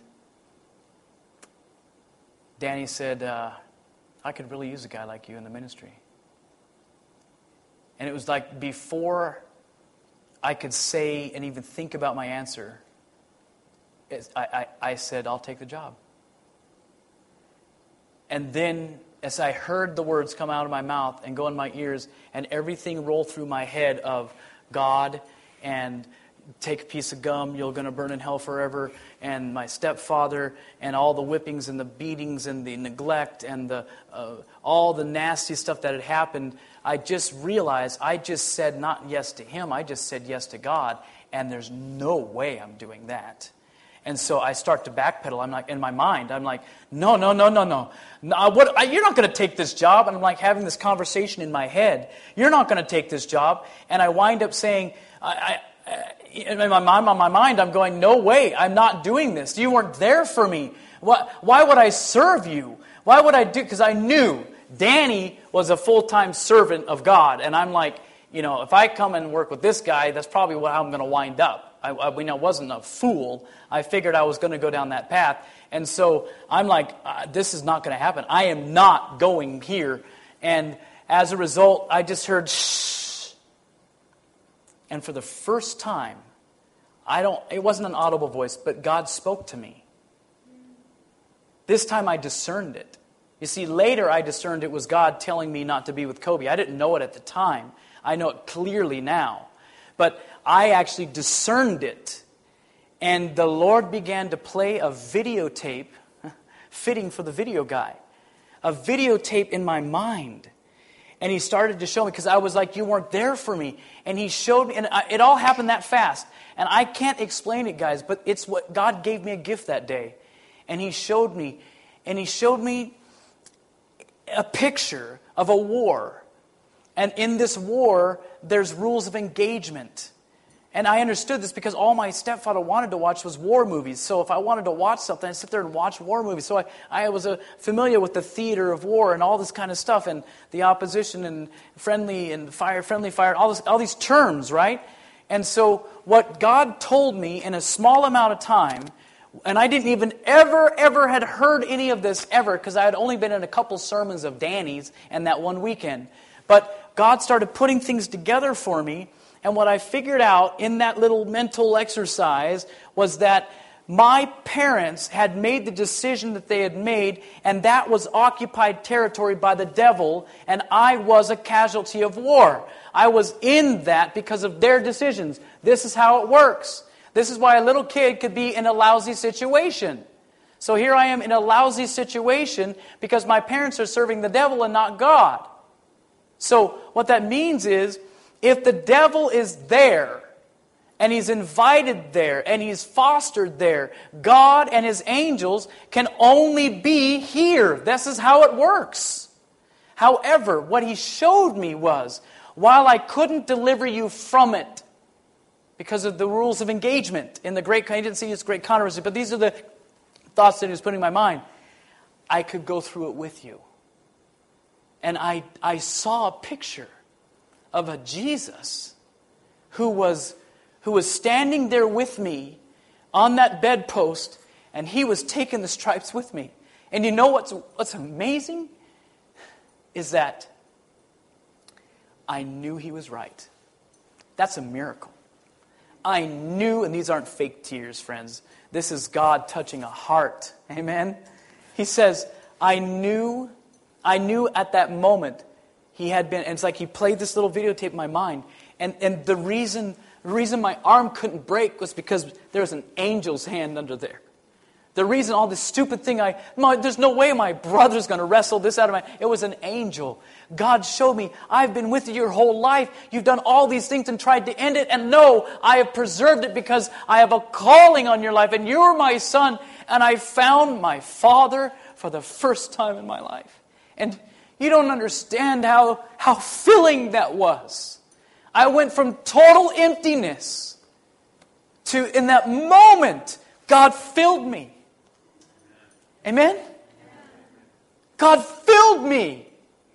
Danny said, I could really use a guy like you in the ministry. And it was like before I could say and even think about my answer, I said, I'll take the job. And then as I heard the words come out of my mouth and go in my ears, and everything rolled through my head of God and take a piece of gum, you're going to burn in hell forever, and my stepfather, and all the whippings and the beatings and the neglect and all the nasty stuff that had happened, I just realized I just said not yes to him, I just said yes to God, and there's no way I'm doing that. And so I start to backpedal. I'm like, in my mind, I'm like, no. You're not going to take this job. And I'm like having this conversation in my head. You're not going to take this job. And I wind up saying, in my mind, I'm going, no way, I'm not doing this. You weren't there for me. Why would I serve you? Why would I do? Because I knew Danny was a full-time servant of God. And I'm like, if I come and work with this guy, that's probably how I'm going to wind up. I wasn't a fool. I figured I was going to go down that path. And so I'm like, this is not going to happen. I am not going here. And as a result, I just heard, shh. And for the first time, it wasn't an audible voice, but God spoke to me. This time I discerned it. You see, later I discerned it was God telling me not to be with Kobe. I didn't know it at the time. I know it clearly now. But I actually discerned it. And the Lord began to play a videotape, fitting for the video guy, a videotape in my mind. And He started to show me, because I was like, you weren't there for me. And He showed me, and it all happened that fast. And I can't explain it, guys, but it's what God gave me a gift that day. And He showed me a picture of a war. And in this war, there's rules of engagement. And I understood this because all my stepfather wanted to watch was war movies. So if I wanted to watch something, I'd sit there and watch war movies. So I was familiar with the theater of war and all this kind of stuff, and the opposition and friendly fire, all these terms, right? And so what God told me in a small amount of time, and I didn't even ever had heard any of this ever, because I had only been in a couple sermons of Danny's and that one weekend. But God started putting things together for me. And what I figured out in that little mental exercise was that my parents had made the decision that they had made, and that was occupied territory by the devil, and I was a casualty of war. I was in that because of their decisions. This is how it works. This is why a little kid could be in a lousy situation. So here I am in a lousy situation because my parents are serving the devil and not God. So what that means is, if the devil is there, and he's invited there, and he's fostered there, God and His angels can only be here. This is how it works. However, what He showed me was, while I couldn't deliver you from it, because of the rules of engagement in the great, I didn't see this great controversy, but these are the thoughts that He was putting in my mind, I could go through it with you. And I saw a picture of a Jesus who was standing there with me on that bedpost, and He was taking the stripes with me. And you know what's amazing is that I knew He was right. That's a miracle. I knew, and these aren't fake tears, friends. This is God touching a heart. Amen? He says, I knew at that moment he had been, and it's like he played this little videotape in my mind. And the reason my arm couldn't break was because there was an angel's hand under there. The reason all this stupid thing, there's no way my brother's going to wrestle this out of it was an angel. God showed me, I've been with you your whole life. You've done all these things and tried to end it. And no, I have preserved it because I have a calling on your life. And you're my son. And I found my father for the first time in my life. And you don't understand how filling that was. I went from total emptiness to, in that moment, God filled me. Amen? God filled me.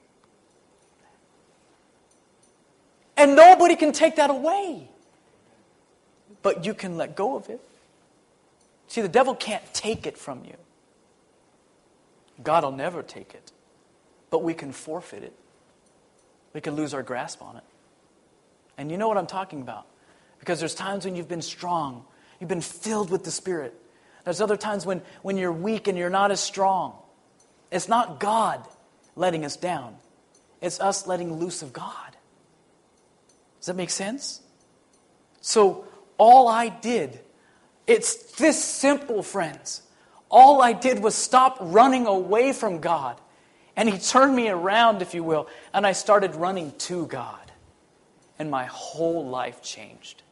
And nobody can take that away. But you can let go of it. See, the devil can't take it from you. God will never take it. But we can forfeit it. We can lose our grasp on it. And you know what I'm talking about. Because there's times when you've been strong. You've been filled with the Spirit. There's other times when you're weak and you're not as strong. It's not God letting us down. It's us letting loose of God. Does that make sense? So all I did, it's this simple, friends. All I did was stop running away from God. And He turned me around, if you will. And I started running to God. And my whole life changed.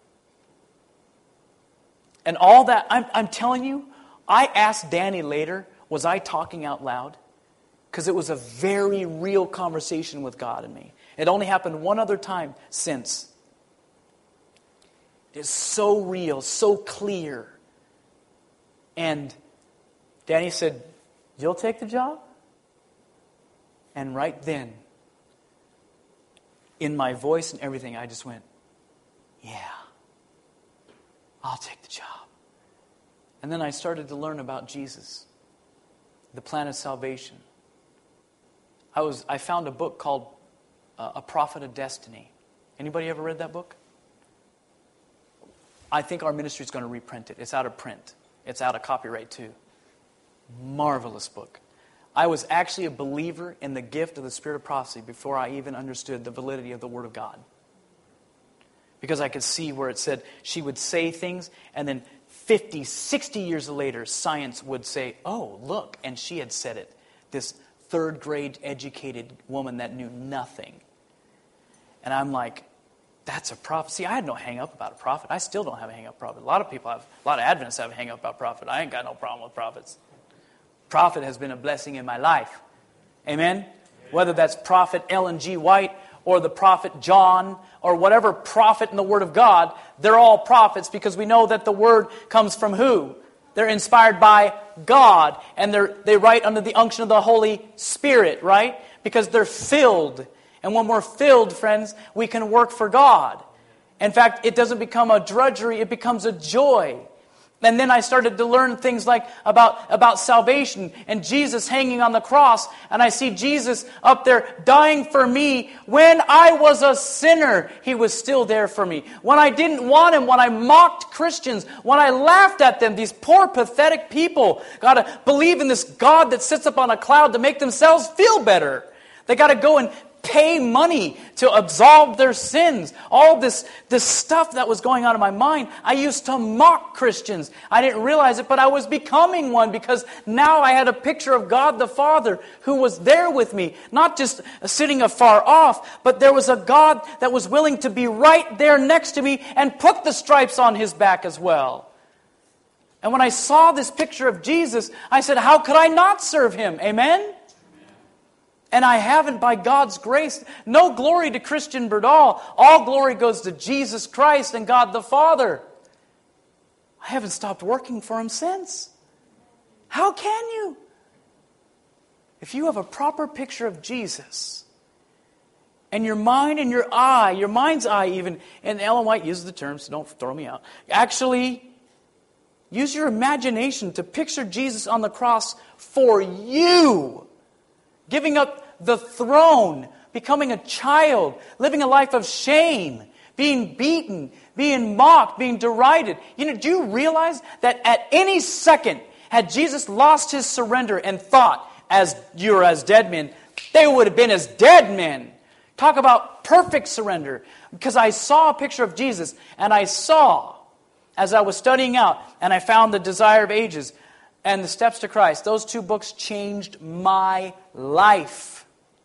And all that, I'm telling you, I asked Danny later, was I talking out loud? Because it was a very real conversation with God and me. It only happened one other time since. It's so real, so clear. And Danny said, "You'll take the job?" And right then, in my voice and everything, I just went, "Yeah, I'll take the job." And then I started to learn about Jesus, the plan of salvation. I found a book called A Prophet of Destiny. Anybody ever read that book? I think our ministry is going to reprint it. It's out of print. It's out of copyright too. Marvelous book. I was actually a believer in the gift of the Spirit of prophecy before I even understood the validity of the Word of God. Because I could see where it said she would say things and then 50, 60 years later, science would say, "Oh, look," and she had said it. This third grade educated woman that knew nothing. And I'm like, that's a prophet. See, I had no hang up about a prophet. I still don't have a hang up prophet. A lot of people have, a lot of Adventists have a hang up about prophet. I ain't got no problem with prophets. Prophet has been a blessing in my life. Amen? Whether that's Prophet Ellen G. White or the Prophet John or whatever prophet in the Word of God, they're all prophets because we know that the Word comes from who? They're inspired by God and they write under the unction of the Holy Spirit, right? Because they're filled. And when we're filled, friends, we can work for God. In fact, it doesn't become a drudgery, it becomes a joy. And then I started to learn things like about salvation and Jesus hanging on the cross. And I see Jesus up there dying for me. When I was a sinner, He was still there for me. When I didn't want Him, when I mocked Christians, when I laughed at them, these poor, pathetic people got to believe in this God that sits up on a cloud to make themselves feel better. They got to go and pay money to absolve their sins. All this stuff that was going on in my mind. I used to mock Christians. I didn't realize it, but I was becoming one because now I had a picture of God the Father who was there with me. Not just sitting afar off, but there was a God that was willing to be right there next to me and put the stripes on His back as well. And when I saw this picture of Jesus, I said, how could I not serve Him? Amen? And I haven't by God's grace. No glory to Christian Berdahl. All glory goes to Jesus Christ and God the Father. I haven't stopped working for Him since. How can you? If you have a proper picture of Jesus, and your mind and your eye, your mind's eye even, and Ellen White uses the term, so don't throw me out. Actually, use your imagination to picture Jesus on the cross for you. Giving up the throne, becoming a child, living a life of shame, being beaten, being mocked, being derided. Do you realize that at any second, had Jesus lost His surrender and thought, as you're as dead men, They would have been as dead men. Talk about perfect surrender. Because I saw a picture of Jesus, and I saw, as I was studying out, and I found The Desire of Ages and The Steps to Christ. Those two books changed my life.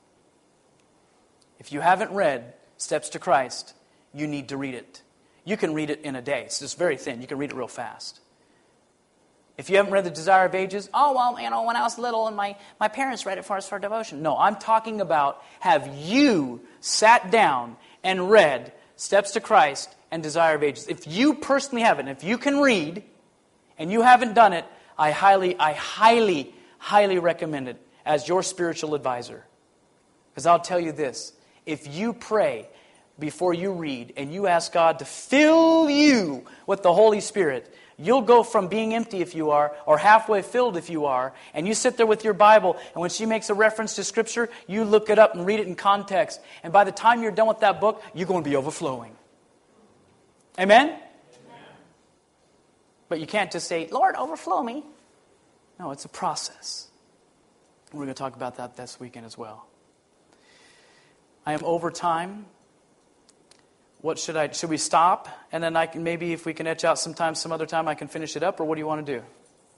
If you haven't read Steps to Christ, you need to read it. You can read it in a day. It's just very thin. You can read it real fast. If you haven't read The Desire of Ages, oh, well, when I was little and my parents read it for us for devotion. No, I'm talking about, have you sat down and read Steps to Christ and Desire of Ages? If you personally haven't, if you can read and you haven't done it, I highly recommend it as your spiritual advisor. Because I'll tell you this, if you pray before you read and you ask God to fill you with the Holy Spirit, you'll go from being empty if you are, or halfway filled if you are, and you sit there with your Bible, and when she makes a reference to Scripture, you look it up and read it in context. And by the time you're done with that book, you're going to be overflowing. Amen? Amen. But you can't just say, Lord, overflow me. No, it's a process. We're going to talk about that this weekend as well. I am over time. What should we stop? And then I can, maybe if we can etch out some other time, I can finish it up, or what do you want to do?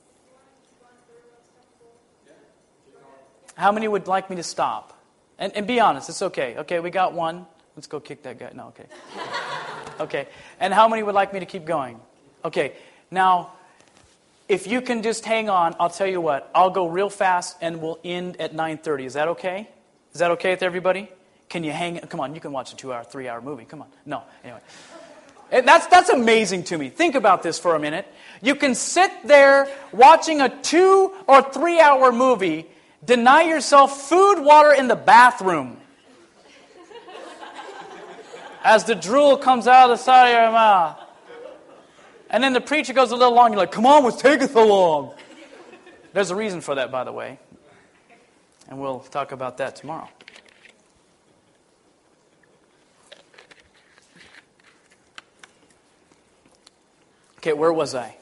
How many would like me to stop? And be honest, it's okay. Okay, we got one. Let's go kick that guy. No, okay. Okay. And how many would like me to keep going? Okay. Now, if you can just hang on, I'll tell you what. I'll go real fast and we'll end at 9:30. Is that okay? Is that okay with everybody? Can you hang? Come on, you can watch a 2-hour, 3-hour movie. Come on. No, anyway. That's amazing to me. Think about this for a minute. You can sit there watching a 2 or 3 hour movie, deny yourself food, water in the bathroom. As the drool comes out of the side of your mouth. And then the preacher goes a little long. You're like, come on, what's taking so long? There's a reason for that, by the way. And we'll talk about that tomorrow. Okay, where was I?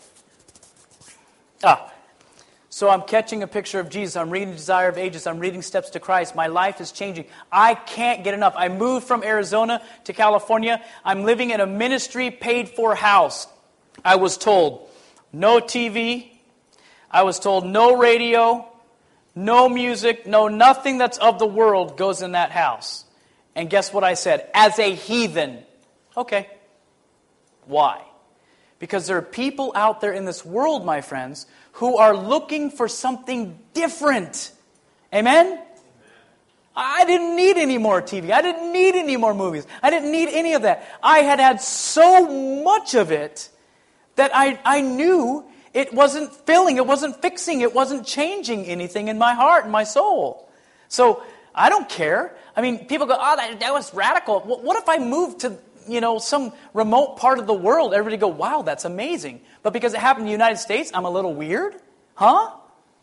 So I'm catching a picture of Jesus. I'm reading Desire of Ages. I'm reading Steps to Christ. My life is changing. I can't get enough. I moved from Arizona to California. I'm living in a ministry paid-for house. I was told no TV. I was told no radio, no music, no nothing that's of the world goes in that house. And guess what I said? As a heathen. Okay. Why? Because there are people out there in this world, my friends, who are looking for something different. Amen? I didn't need any more TV. I didn't need any more movies. I didn't need any of that. I had so much of it that I knew it wasn't filling, it wasn't fixing, it wasn't changing anything in my heart and my soul. So I don't care. I mean, people go, oh, that was radical. What if I moved to some remote part of the world? Everybody go, wow, that's amazing. But because it happened in the United States, I'm a little weird? Huh?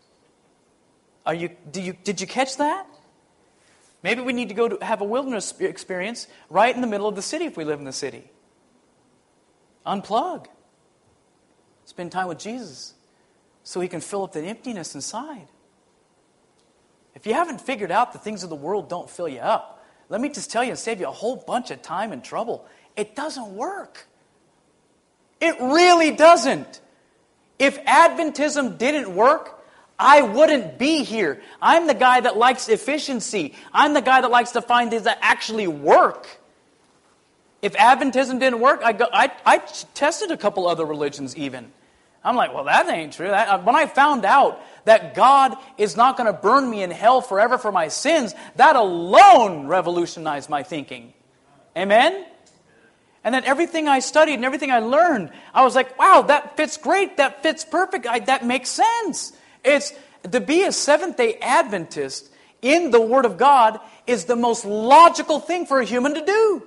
Did you catch that? Maybe we need to go to have a wilderness experience right in the middle of the city if we live in the city. Unplug. Spend time with Jesus so He can fill up the emptiness inside. If you haven't figured out the things of the world don't fill you up, let me just tell you and save you a whole bunch of time and trouble. It doesn't work. It really doesn't. If Adventism didn't work, I wouldn't be here. I'm the guy that likes efficiency. I'm the guy that likes to find things that actually work. If Adventism didn't work, I tested a couple other religions even. I'm like, well, that ain't true. When I found out that God is not going to burn me in hell forever for my sins, that alone revolutionized my thinking. Amen? And then everything I studied and everything I learned, I was like, wow, that fits great. That fits perfect. That makes sense. It's to be a Seventh-day Adventist in the Word of God is the most logical thing for a human to do.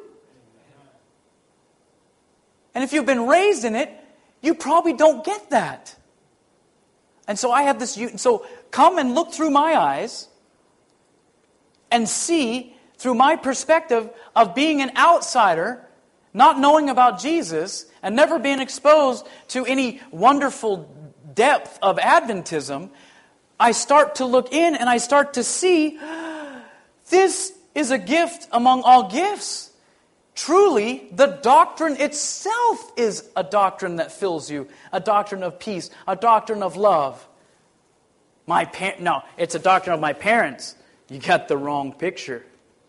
And if you've been raised in it, you probably don't get that. And so I have this. So come and look through my eyes and see through my perspective of being an outsider, not knowing about Jesus, and never being exposed to any wonderful depth of Adventism. I start to look in and I start to see This is a gift among all gifts. Truly, the doctrine itself is a doctrine that fills you, a doctrine of peace, a doctrine of love. No, it's a doctrine of my parents. You got the wrong picture.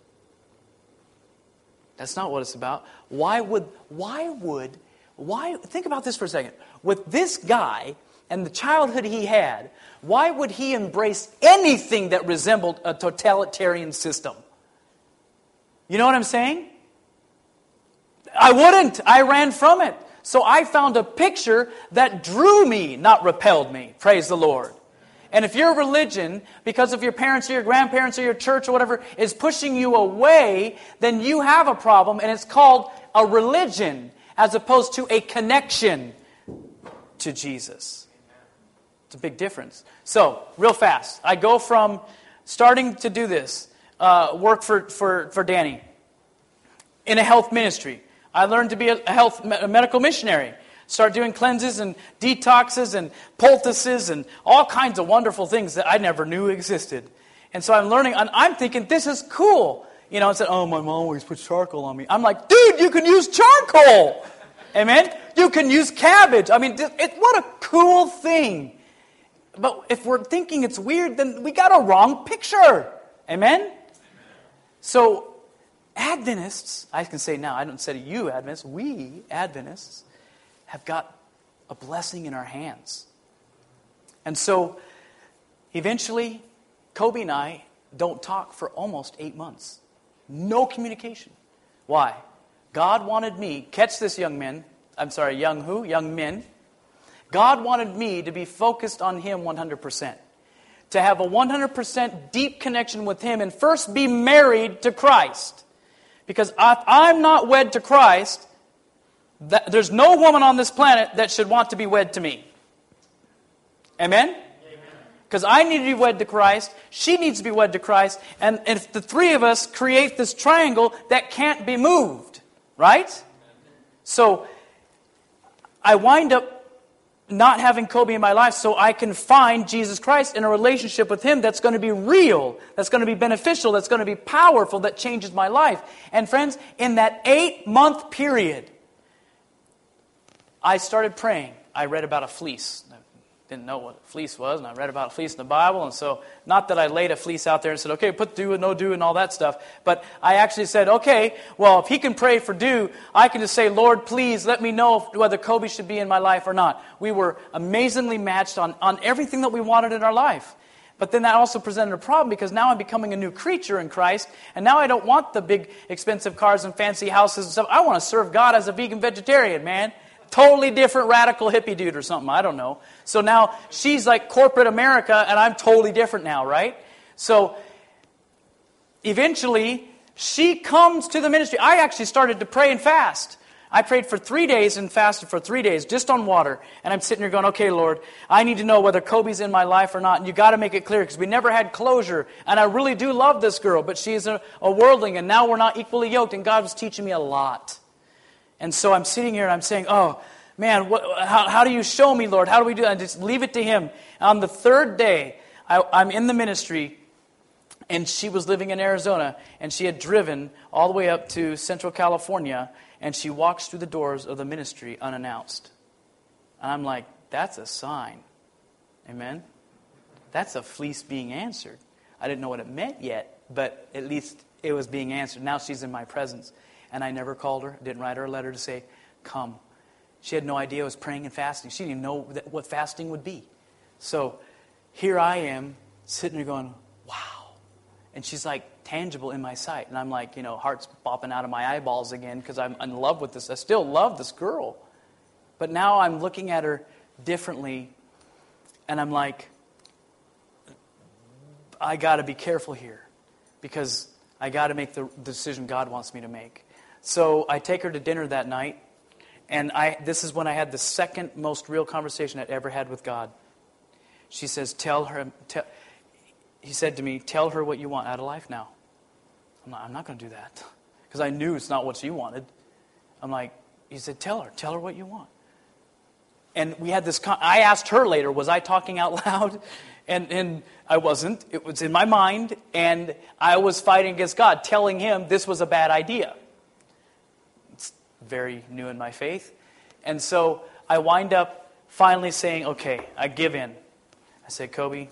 That's not what it's about. Think about this for a second. With this guy and the childhood he had, why would he embrace anything that resembled a totalitarian system? You know what I'm saying? I wouldn't. I ran from it. So I found a picture that drew me, not repelled me. Praise the Lord. And if your religion, because of your parents or your grandparents or your church or whatever, is pushing you away, then you have a problem, and it's called a religion as opposed to a connection to Jesus. It's a big difference. So, real fast, I go from starting to do this, work for Danny in a health ministry. I learned to be a medical missionary. Start doing cleanses and detoxes and poultices and all kinds of wonderful things that I never knew existed. And so I'm learning, and I'm thinking, this is cool. You know, instead, my mom always puts charcoal on me. I'm like, dude, you can use charcoal. Amen? You can use cabbage. I mean, what a cool thing. But if we're thinking it's weird, then we got a wrong picture. Amen? So, Adventists, I can say now, I don't say you Adventists, we Adventists have got a blessing in our hands. And so, eventually, Kobe and I don't talk for almost 8 months. No communication. Why? God wanted me, catch this young men. Young men. God wanted me to be focused on Him 100%. To have a 100% deep connection with Him and first be married to Christ. Because if I'm not wed to Christ, there's no woman on this planet that should want to be wed to me. Amen? Because I need to be wed to Christ, she needs to be wed to Christ, and if the three of us create this triangle that can't be moved, right? So, I wind up not having Kobe in my life so I can find Jesus Christ in a relationship with Him that's going to be real, that's going to be beneficial, that's going to be powerful, that changes my life. And friends, in that 8-month period, I started praying. I read about a fleece. I didn't know what a fleece was, and I read about a fleece in the Bible, and so, not that I laid a fleece out there and said, okay, put do and no do and all that stuff, but I actually said, okay, well, if he can pray for do, I can just say, Lord, please let me know whether Kobe should be in my life or not. We were amazingly matched on everything that we wanted in our life. But then that also presented a problem because now I'm becoming a new creature in Christ, and now I don't want the big expensive cars and fancy houses and stuff. I want to serve God as a vegan vegetarian, man. Totally different radical hippie dude or something. I don't know. So now she's like corporate America and I'm totally different now, right? So eventually she comes to the ministry. I actually started to pray and fast. I prayed for 3 days and fasted for 3 days just on water. And I'm sitting here going, okay, Lord, I need to know whether Kobe's in my life or not. And you got to make it clear because we never had closure. And I really do love this girl, but she's a worldling and now we're not equally yoked. And God was teaching me a lot. And so I'm sitting here and I'm saying, oh, man, how do you show me, Lord? How do we do that? And just leave it to Him. And on the third day, I'm in the ministry, and she was living in Arizona, and she had driven all the way up to Central California, and she walks through the doors of the ministry unannounced. And I'm like, that's a sign. Amen? That's a fleece being answered. I didn't know what it meant yet, but at least it was being answered. Now she's in my presence. And I never called her, didn't write her a letter to say, come. She had no idea I was praying and fasting. She didn't even know what fasting would be. So here I am, sitting there going, wow. And she's like tangible in my sight. And I'm like, heart's popping out of my eyeballs again because I'm in love with this. I still love this girl. But now I'm looking at her differently. And I'm like, I got to be careful here. Because I got to make the decision God wants me to make. So I take her to dinner that night, and this is when I had the second most real conversation I'd ever had with God. She says, he said to me, tell her what you want out of life now. I'm not going to do that, because I knew it's not what she wanted. He said, tell her what you want. And we had this, I asked her later, was I talking out loud? And I wasn't. It was in my mind, and I was fighting against God, telling him this was a bad idea. It's very new in my faith. And so I wind up finally saying, okay, I give in. I said, Kobe,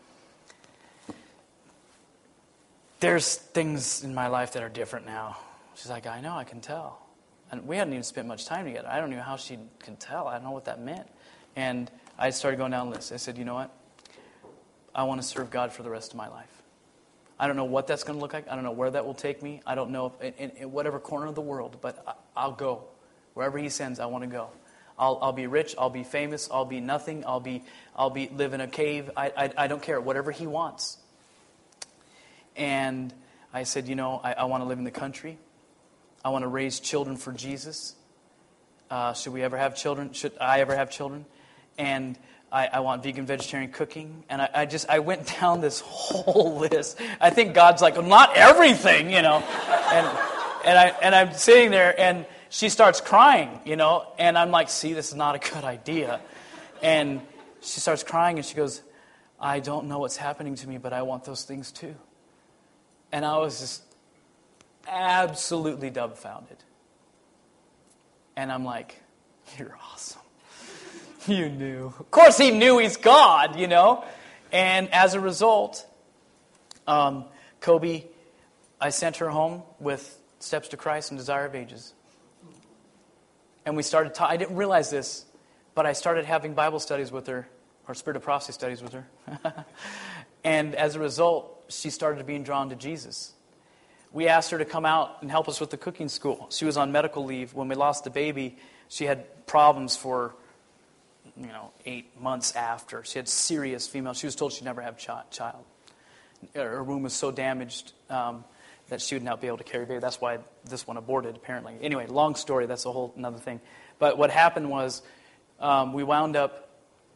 there's things in my life that are different now. She's like, I know, I can tell. And we hadn't even spent much time together. I don't know how she could tell. I don't know what that meant. And I started going down the list. I said, you know what? I want to serve God for the rest of my life. I don't know what that's going to look like. I don't know where that will take me. I don't know if in whatever corner of the world, but I'll go. Wherever he sends, I want to go. I'll be rich. I'll be famous. I'll be nothing. I'll be live in a cave. I don't care. Whatever he wants. And I said, you know, I want to live in the country. I want to raise children for Jesus. Should we ever have children? Should I ever have children? And I want vegan, vegetarian cooking. And I went down this whole list. I think God's like, well, not everything, you know. And I'm sitting there, and she starts crying, you know. And I'm like, see, this is not a good idea. And she starts crying, and she goes, I don't know what's happening to me, but I want those things too. And I was just absolutely dumbfounded. And I'm like, you're awesome. You knew. Of course he knew he's God, you know. And as a result, Kobe, I sent her home with Steps to Christ and Desire of Ages. And we started, I didn't realize this, but I started having Bible studies with her, or Spirit of Prophecy studies with her. And as a result, she started being drawn to Jesus. We asked her to come out and help us with the cooking school. She was on medical leave. When we lost the baby, she had problems for 8 months after. She had serious female. She was told she'd never have a child. Her womb was so damaged that she would not be able to carry a baby. That's why this one aborted, apparently. Anyway, long story. That's a whole another thing. But what happened was we wound up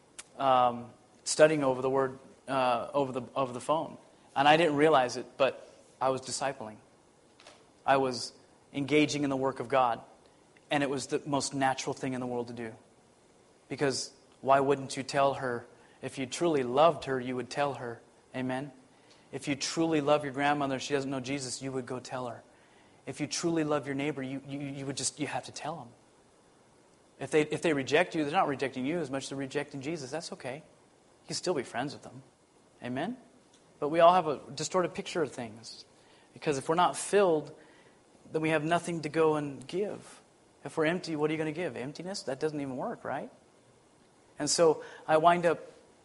studying over the Word over the phone. And I didn't realize it, but I was discipling. I was engaging in the work of God. And it was the most natural thing in the world to do. Because why wouldn't you tell her? If you truly loved her, you would tell her. Amen? If you truly love your grandmother and she doesn't know Jesus, you would go tell her. If you truly love your neighbor, you have to tell them. If they reject you, they're not rejecting you as much as they're rejecting Jesus. That's okay. You can still be friends with them. Amen? But we all have a distorted picture of things. Because if we're not filled, then we have nothing to go and give. If we're empty, what are you going to give? Emptiness? That doesn't even work, right? And so I wind up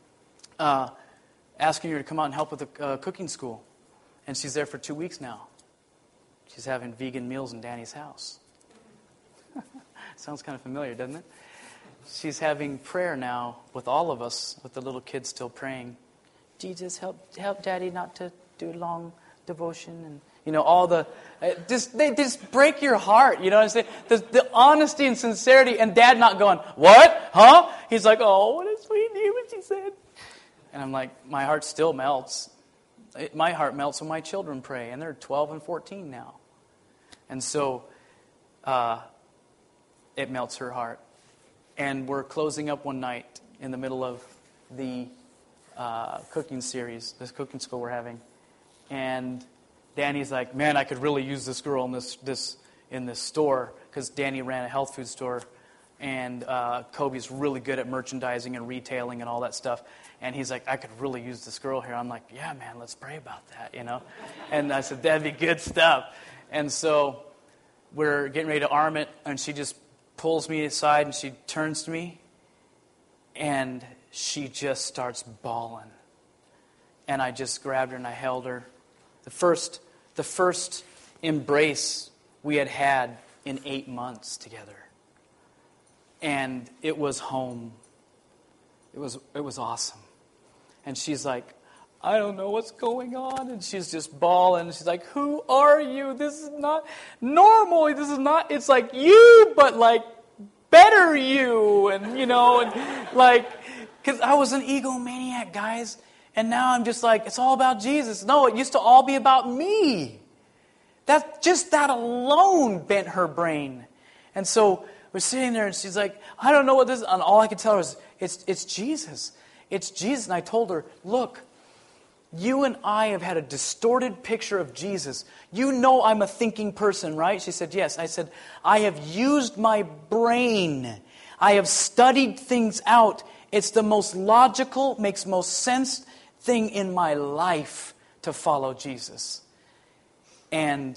asking her to come out and help with the cooking school. And she's there for 2 weeks now. She's having vegan meals in Danny's house. Sounds kind of familiar, doesn't it? She's having prayer now with all of us, with the little kids still praying. Jesus, help Daddy not to do long devotion, and all the they just break your heart. You know what I'm saying? The honesty and sincerity, and Dad not going, what? Huh? He's like, oh, what a sweet name, what she said. And I'm like, my heart still melts. My heart melts when my children pray, and they're 12 and 14 now. And so it melts her heart. And we're closing up one night in the middle of the cooking series, this cooking school we're having. And Danny's like, man, I could really use this girl in this store, because Danny ran a health food store, and Kobe's really good at merchandising and retailing and all that stuff. And he's like, I could really use this girl here. I'm like, yeah, man, let's pray about that, And I said, that'd be good stuff. And so we're getting ready to arm it, and she just pulls me aside, and she turns to me, and she just starts bawling. And I just grabbed her and I held her. The first embrace we had in 8 months together. And it was home. It was awesome. And she's like, I don't know what's going on. And she's just bawling. She's like, who are you? This is not normal. This is not, it's like you, but like better you. And, and like, because I was an egomaniac, guys. And now I'm just like, it's all about Jesus. No, it used to all be about me. That alone bent her brain. And so we're sitting there, and she's like, I don't know what this is. And all I could tell her is, it's Jesus. It's Jesus. And I told her, look, you and I have had a distorted picture of Jesus. You know I'm a thinking person, right? She said, yes. I said, I have used my brain. I have studied things out. It's the most logical, makes most sense thing in my life to follow Jesus. And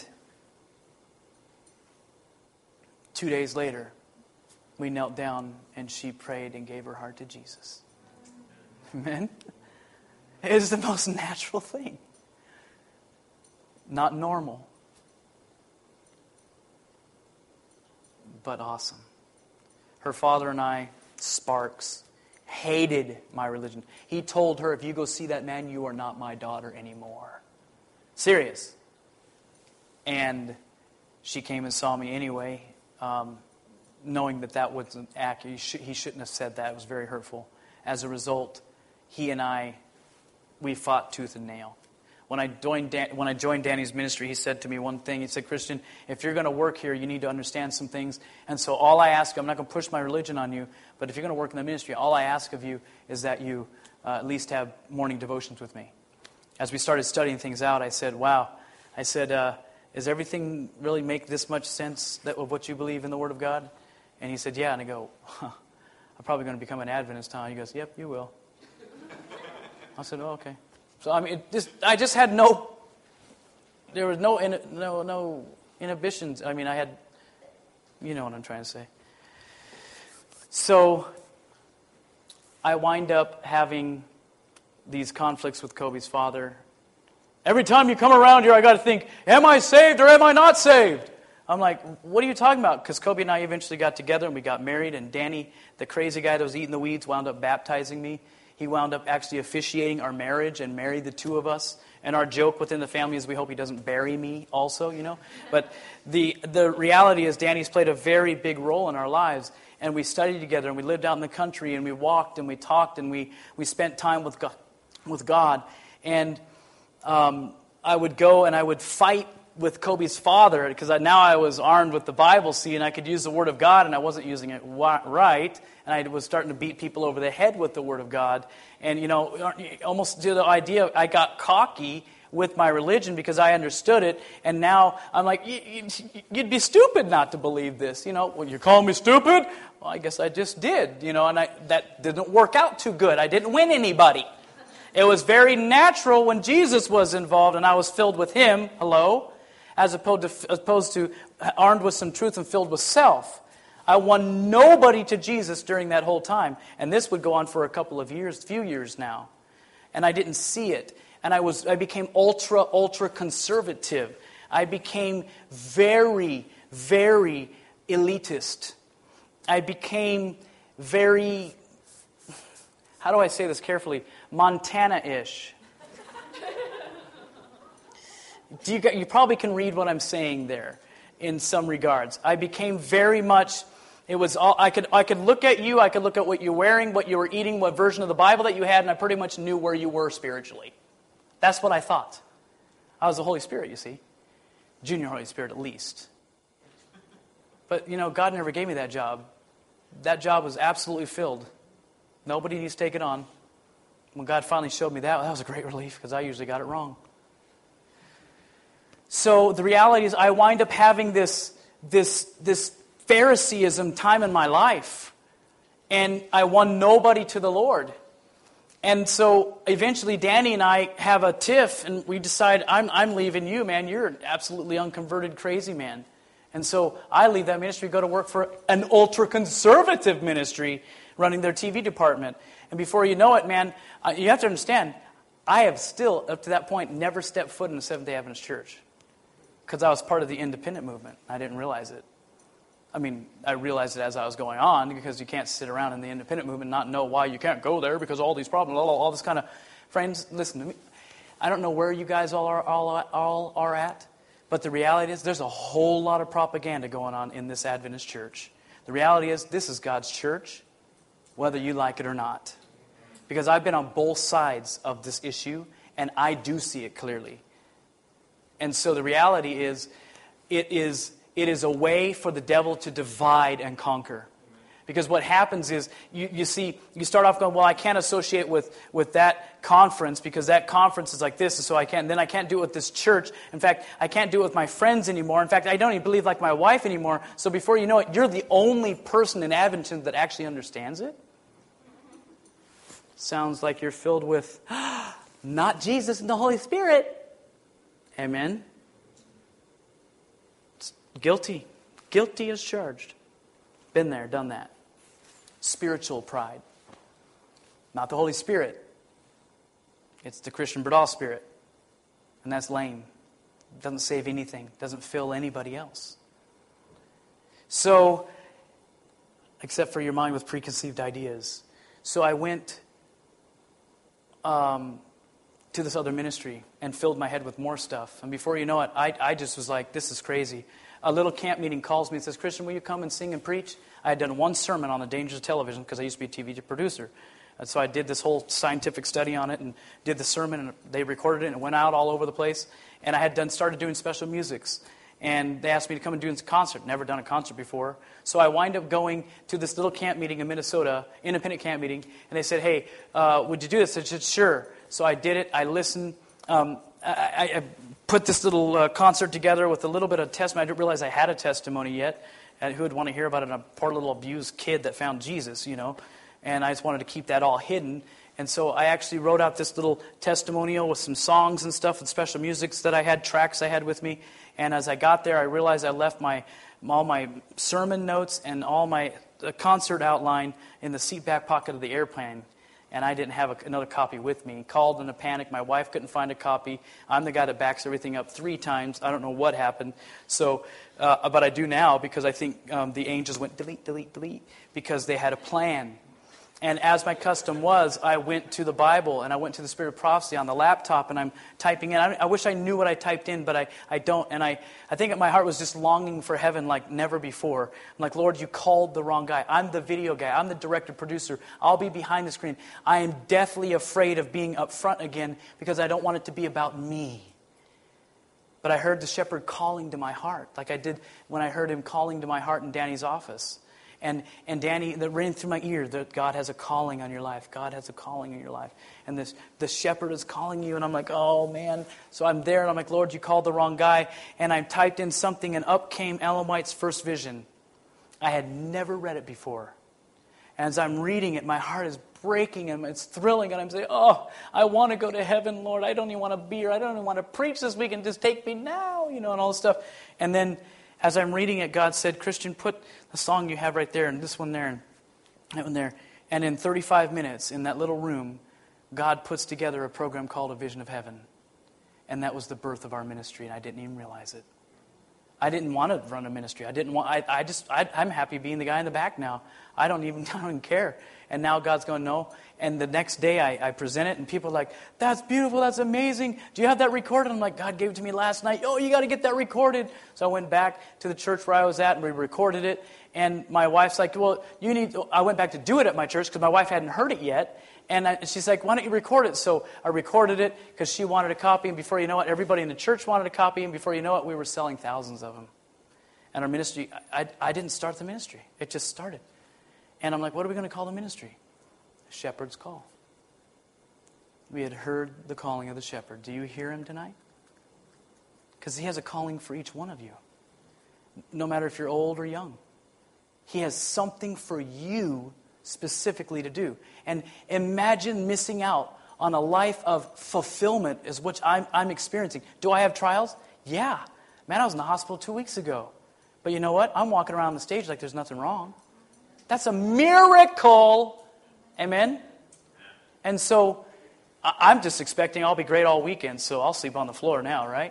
2 days later, we knelt down and she prayed and gave her heart to Jesus. Amen? It is the most natural thing. Not normal, but awesome. Her father and I, Sparks, hated my religion. He told her, if you go see that man, you are not my daughter anymore. Serious. And she came and saw me anyway, knowing that wasn't accurate. He shouldn't have said that. It was very hurtful. As a result, he and I, we fought tooth and nail. When I joined Danny's ministry, he said to me one thing. He said, Christian, if you're going to work here, you need to understand some things. And so all I ask, I'm not going to push my religion on you, but if you're going to work in the ministry, all I ask of you is that you at least have morning devotions with me. As we started studying things out, I said, wow. I said, does everything really make this much sense of what you believe in the Word of God? And he said, yeah. And I go, I'm probably going to become an Adventist, huh? He goes, yep, you will. I said, oh, okay. So I mean, I just had there was no inhibitions. I mean, I had, you know what I'm trying to say. So I wind up having these conflicts with Kobe's father. Every time you come around here, I got to think, am I saved or am I not saved? I'm like, what are you talking about? Because Kobe and I eventually got together and we got married, and Danny, the crazy guy that was eating the weeds, wound up baptizing me. He wound up actually officiating our marriage and married the two of us. And our joke within the family is we hope he doesn't bury me also, you know. But the reality is Danny's played a very big role in our lives. And we studied together and we lived out in the country and we walked and we talked and we spent time with God. And I would go and I would fight with Kobe's father because now I was armed with the Bible, and I could use the Word of God, and I wasn't using it right, and I was starting to beat people over the head with the Word of God, and almost to the idea I got cocky with my religion because I understood it, and now I'm like, you'd be stupid not to believe this, Well, you call me stupid? Well, I guess I just did, and that didn't work out too good. I didn't win anybody. It was very natural when Jesus was involved, and I was filled with Him. Hello? As opposed to armed with some truth and filled with self. I won nobody to Jesus during that whole time. And this would go on for a few years now. And I didn't see it. And I became ultra conservative. I became very, very elitist. I became very, how do I say this carefully? Montana-ish. You probably can read what I'm saying there in some regards. I became very much, it was all, I could look at you, I could look at what you're wearing, what you were eating, what version of the Bible that you had, and I pretty much knew where you were spiritually. That's what I thought. I was the Holy Spirit, you see. Junior Holy Spirit at least. But, God never gave me that job. That job was absolutely filled. Nobody needs to take it on. When God finally showed me that was a great relief because I usually got it wrong. So the reality is I wind up having this Phariseeism time in my life. And I won nobody to the Lord. And so eventually Danny and I have a tiff and we decide, I'm leaving you, man. You're an absolutely unconverted crazy man. And so I leave that ministry, go to work for an ultra-conservative ministry running their TV department. And before you know it, man, you have to understand, I have still, up to that point, never stepped foot in a Seventh-day Adventist church. Because I was part of the independent movement. I didn't realize it. I mean, I realized it as I was going on, because you can't sit around in the independent movement and not know why you can't go there, because all these problems, all this kind of... Friends, listen to me. I don't know where you guys all are at, but the reality is there's a whole lot of propaganda going on in this Adventist church. The reality is this is God's church, whether you like it or not. Because I've been on both sides of this issue, and I do see it clearly. And so the reality is, it is a way for the devil to divide and conquer. Because what happens is, you start off going, well, I can't associate with that conference because that conference is like this, and so I can't. Then I can't do it with this church. In fact, I can't do it with my friends anymore. In fact, I don't even believe like my wife anymore. So before you know it, you're the only person in Edmonton that actually understands it. Sounds like you're filled with not Jesus and the Holy Spirit. Amen. It's guilty. Guilty as charged. Been there, done that. Spiritual pride. Not the Holy Spirit. It's the Christian Bradal spirit. And that's lame. Doesn't save anything. Doesn't fill anybody else. So, except for your mind with preconceived ideas. So I went to this other ministry and filled my head with more stuff. And before you know it, I just was like, this is crazy. A little camp meeting calls me and says, Christian, will you come and sing and preach? I had done one sermon on the dangers of television because I used to be a TV producer. And so I did this whole scientific study on it and did the sermon, and they recorded it and it went out all over the place. And I had started doing special musics. And they asked me to come and do a concert. Never done a concert before. So I wind up going to this little camp meeting in Minnesota, independent camp meeting, and they said, hey, would you do this? I said, sure. So I did it. I listened. I put this little concert together with a little bit of testimony. I didn't realize I had a testimony yet. And who would want to hear about it? A poor little abused kid that found Jesus, you know. And I just wanted to keep that all hidden. And so I actually wrote out this little testimonial with some songs and stuff and special musics that I had, tracks I had with me. And as I got there, I realized I left all my sermon notes and all my concert outline in the seat back pocket of the airplane. And I didn't have another copy with me. Called in a panic. My wife couldn't find a copy. I'm the guy that backs everything up 3 times. I don't know what happened. So, but I do now because I think the angels went delete, delete, delete because they had a plan. And as my custom was, I went to the Bible and I went to the Spirit of Prophecy on the laptop and I'm typing in. I wish I knew what I typed in, but I don't. And I think my heart was just longing for heaven like never before. I'm like, Lord, you called the wrong guy. I'm the video guy. I'm the director, producer. I'll be behind the screen. I am deathly afraid of being up front again because I don't want it to be about me. But I heard the shepherd calling to my heart like I did when I heard him calling to my heart in Danny's office. And Danny, that ran through my ear that God has a calling on your life. God has a calling in your life. And the shepherd is calling you. And I'm like, oh, man. So I'm there and I'm like, Lord, you called the wrong guy. And I typed in something and up came Ellen White's First Vision. I had never read it before. And as I'm reading it, my heart is breaking and it's thrilling. And I'm saying, oh, I want to go to heaven, Lord. I don't even want to be here. I don't even want to preach this week and just take me now, you know, and all this stuff. And then as I'm reading it, God said, Christian, put the song you have right there and this one there and that one there. And in 35 minutes in that little room, God puts together a program called A Vision of Heaven. And that was the birth of our ministry, and I didn't even realize it. I didn't want to run a ministry. I'm happy being the guy in the back now. I don't even care. And now God's going, no. And the next day I present it and people are like, that's beautiful, that's amazing. Do you have that recorded? I'm like, God gave it to me last night. Oh, you got to get that recorded. So I went back to the church where I was at and we recorded it. And my wife's like, well, I went back to do it at my church because my wife hadn't heard it yet. And she's like, why don't you record it? So I recorded it because she wanted a copy. And before you know it, everybody in the church wanted a copy. And before you know it, we were selling thousands of them. And our ministry, I didn't start the ministry. It just started. And I'm like, what are we going to call the ministry? Shepherd's Call. We had heard the calling of the shepherd. Do you hear him tonight? Because he has a calling for each one of you. No matter if you're old or young. He has something for you specifically to do. And imagine missing out on a life of fulfillment is what I'm experiencing. Do I have trials? Yeah. Man, I was in the hospital 2 weeks ago. But you know what? I'm walking around the stage like there's nothing wrong. That's a miracle. Amen? And so I'm just expecting I'll be great all weekend, so I'll sleep on the floor now, right?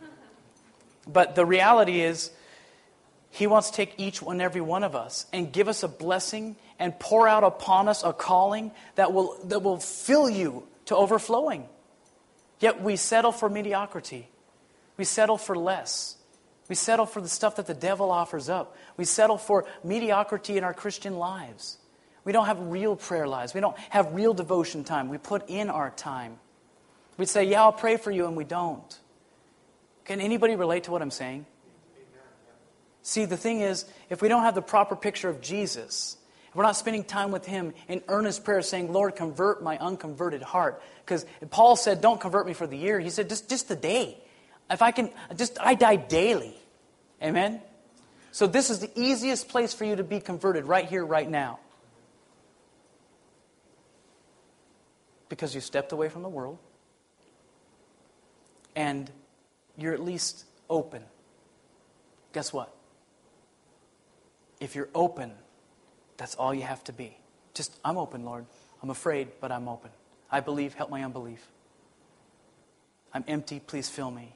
But the reality is, He wants to take each and every one of us and give us a blessing and pour out upon us a calling that will fill you to overflowing. Yet we settle for mediocrity. We settle for less. We settle for the stuff that the devil offers up. We settle for mediocrity in our Christian lives. We don't have real prayer lives. We don't have real devotion time. We put in our time. We say, yeah, I'll pray for you, and we don't. Can anybody relate to what I'm saying? See, the thing is, if we don't have the proper picture of Jesus, We're not spending time with Him in earnest prayer saying, Lord, convert my unconverted heart. Because Paul said, don't convert me for the year. He said, just the day. If I can, I die daily. Amen? So this is the easiest place for you to be converted, right here, right now. Because you stepped away from the world. And you're at least open. Guess what? If you're open, that's all you have to be. Just, I'm open, Lord. I'm afraid, but I'm open. I believe, help my unbelief. I'm empty, please fill me.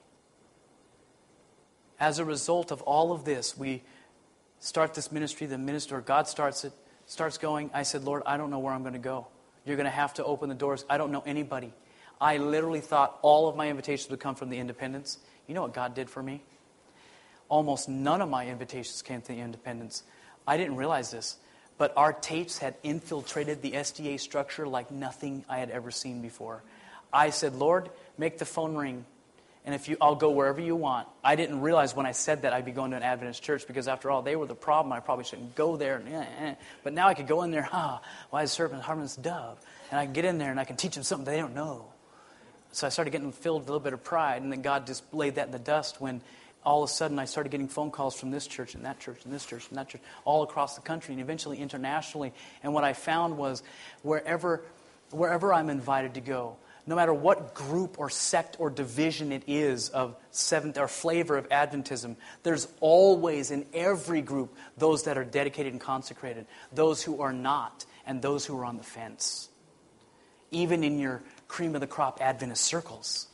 As a result of all of this, we start this ministry, the minister, God starts it, starts going. I said, Lord, I don't know where I'm going to go. You're going to have to open the doors. I don't know anybody. I literally thought all of my invitations would come from the independents. You know what God did for me? Almost none of my invitations came to the independents. I didn't realize this, but our tapes had infiltrated the SDA structure like nothing I had ever seen before. I said, Lord, make the phone ring, and I'll go wherever you want. I didn't realize when I said that I'd be going to an Adventist church, because after all, they were the problem. I probably shouldn't go there. But now I could go in there, wise serpent, harmless dove. And I can get in there and I can teach them something they don't know. So I started getting filled with a little bit of pride, and then God just laid that in the dust when all of a sudden I started getting phone calls from this church and that church and this church and that church all across the country and eventually internationally. And what I found was wherever I'm invited to go, no matter what group or sect or division it is of Seventh or flavor of Adventism, there's always in every group those that are dedicated and consecrated, those who are not, and those who are on the fence. Even in your cream of the crop Adventist circles.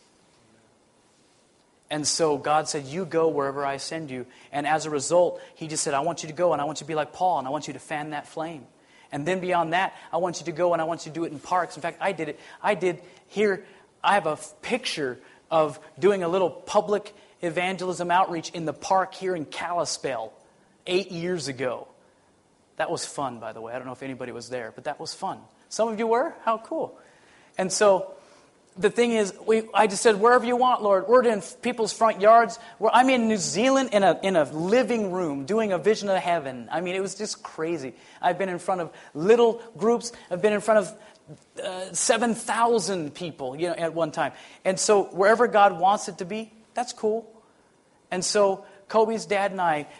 And so God said, you go wherever I send you. And as a result, He just said, I want you to go and I want you to be like Paul and I want you to fan that flame. And then beyond that, I want you to go and I want you to do it in parks. In fact, I did it. I have a picture of doing a little public evangelism outreach in the park here in Kalispell 8 years ago. That was fun, by the way. I don't know if anybody was there, but that was fun. Some of you were? How cool. And so the thing is, I just said, wherever you want, Lord. We're in people's front yards. I'm in New Zealand in a living room doing a vision of heaven. I mean, it was just crazy. I've been in front of little groups. I've been in front of 7,000 people, at one time. And so wherever God wants it to be, that's cool. And so Kobe's dad and I,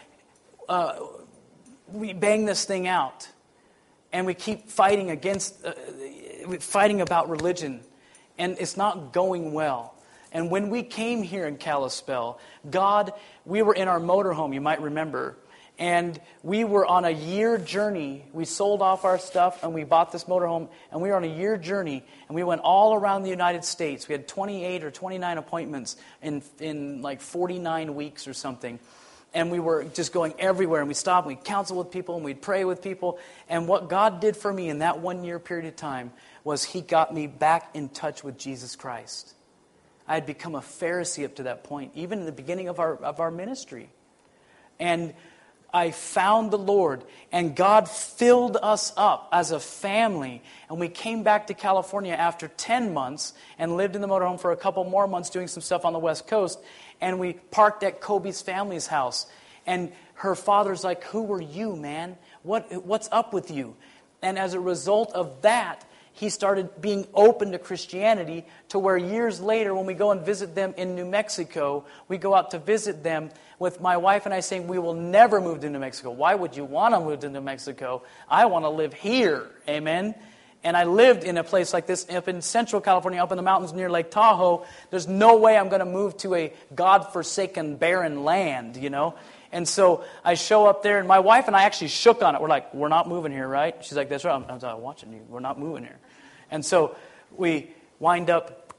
we bang this thing out. And we keep fighting fighting about religion. And it's not going well. And when we came here in Kalispell, we were in our motorhome, you might remember. And we were on a year journey. We sold off our stuff and we bought this motorhome. And we were on a year journey. And we went all around the United States. We had 28 or 29 appointments in like 49 weeks or something. And we were just going everywhere. And we stopped and we'd counsel with people and we'd pray with people. And what God did for me in that 1 year period of time was He got me back in touch with Jesus Christ. I had become a Pharisee up to that point, even in the beginning of our ministry. And I found the Lord, and God filled us up as a family. And we came back to California after 10 months and lived in the motorhome for a couple more months doing some stuff on the West Coast. And we parked at Kobe's family's house. And her father's like, who are you, man? What's up with you? And as a result of that, he started being open to Christianity, to where years later when we go and visit them in New Mexico, we go out to visit them with my wife and I saying, we will never move to New Mexico. Why would you want to move to New Mexico? I want to live here. Amen? And I lived in a place like this up in Central California, up in the mountains near Lake Tahoe. There's no way I'm going to move to a God-forsaken, barren land, And so I show up there, and my wife and I actually shook on it. We're like, we're not moving here, right? She's like, that's right. I'm watching you. We're not moving here. And so we wind up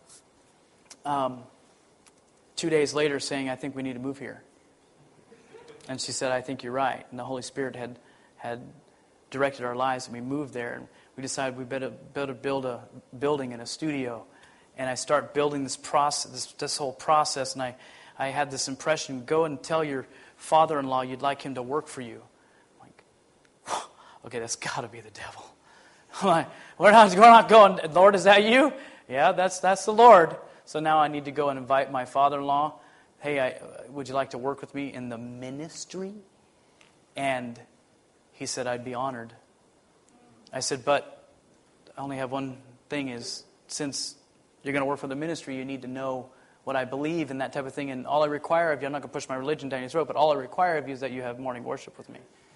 2 days later saying, I think we need to move here. And she said, I think you're right. And the Holy Spirit had directed our lives, and we moved there. And we decided we better build a building and a studio. And I start building this process, this whole process, and I had this impression, go and tell your father-in-law you'd like him to work for you. I'm like, okay, that's got to be the devil. I'm like, we're not going, Lord, is that you? Yeah, that's the Lord. So now I need to go and invite my father-in-law. Hey, would you like to work with me in the ministry? And he said, I'd be honored. I said, but I only have one thing is, since you're going to work for the ministry, you need to know what I believe and that type of thing. And all I require of you, I'm not going to push my religion down your throat, but all I require of you is that you have morning worship with me.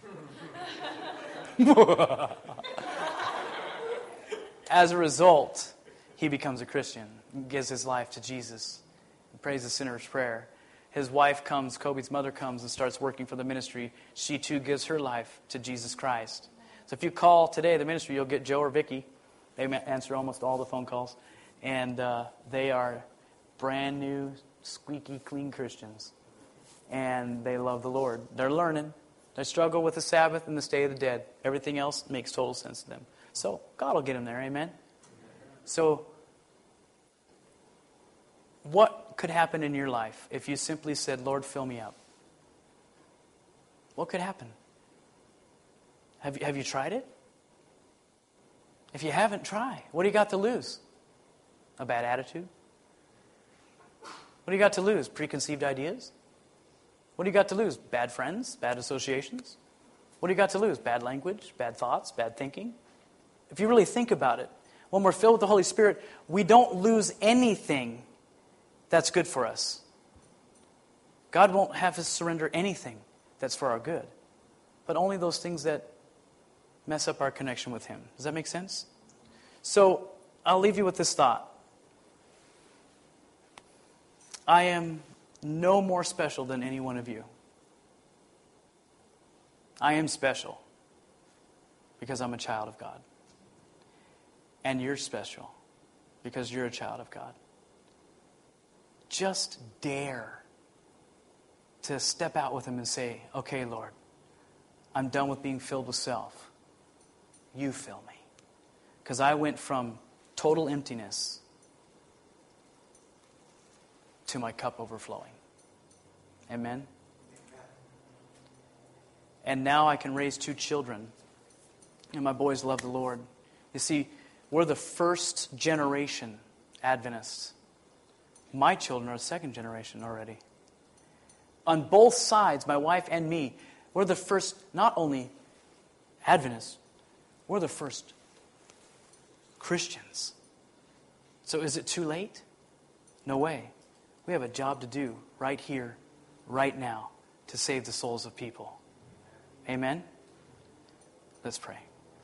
As a result, he becomes a Christian, gives his life to Jesus, and prays the sinner's prayer. His wife comes, Kobe's mother comes and starts working for the ministry. She too gives her life to Jesus Christ. So if you call today the ministry, you'll get Joe or Vicky. They answer almost all the phone calls. And they are brand new, squeaky clean Christians. And they love the Lord. They're learning. They struggle with the Sabbath and the state of the dead. Everything else makes total sense to them. So God will get them there, amen? So what could happen in your life if you simply said, Lord, fill me up? What could happen? Have you tried it? If you haven't, try. What do you got to lose? A bad attitude? What do you got to lose? Preconceived ideas? What do you got to lose? Bad friends? Bad associations? What do you got to lose? Bad language? Bad thoughts? Bad thinking? If you really think about it, when we're filled with the Holy Spirit, we don't lose anything that's good for us. God won't have us surrender anything that's for our good, but only those things that mess up our connection with Him. Does that make sense? So, I'll leave you with this thought. I am no more special than any one of you. I am special because I'm a child of God. And you're special because you're a child of God. Just dare to step out with Him and say, okay, Lord, I'm done with being filled with self. You fill me. Because I went from total emptiness to my cup overflowing. Amen? And now I can raise 2 children. And my boys love the Lord. You see, we're the first generation Adventists. My children are second generation already. On both sides, my wife and me, we're the first, not only Adventists, we're the first Christians. So is it too late? No way. We have a job to do right here, right now, to save the souls of people. Amen? Let's pray.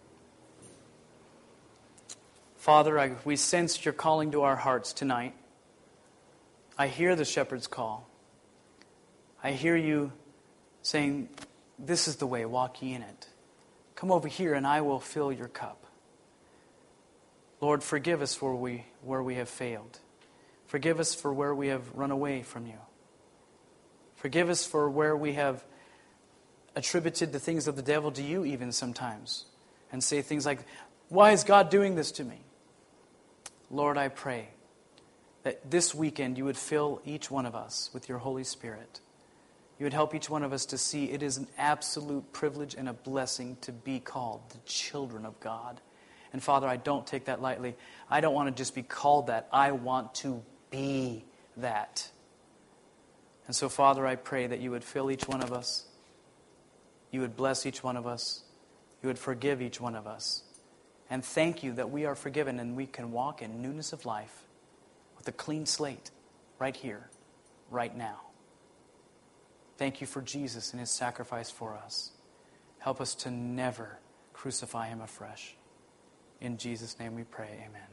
Father, we sense Your calling to our hearts tonight. I hear the shepherd's call. I hear You saying, this is the way, walk ye in it. Come over here and I will fill your cup. Lord, forgive us for where we have failed. Forgive us for where we have run away from You. Forgive us for where we have attributed the things of the devil to You even sometimes. And say things like, why is God doing this to me? Lord, I pray that this weekend You would fill each one of us with Your Holy Spirit. You would help each one of us to see it is an absolute privilege and a blessing to be called the children of God. And Father, I don't take that lightly. I don't want to just be called that. I want to be that. And so, Father, I pray that You would fill each one of us. You would bless each one of us. You would forgive each one of us. And thank You that we are forgiven and we can walk in newness of life with a clean slate right here, right now. Thank You for Jesus and His sacrifice for us. Help us to never crucify Him afresh. In Jesus' name we pray, amen.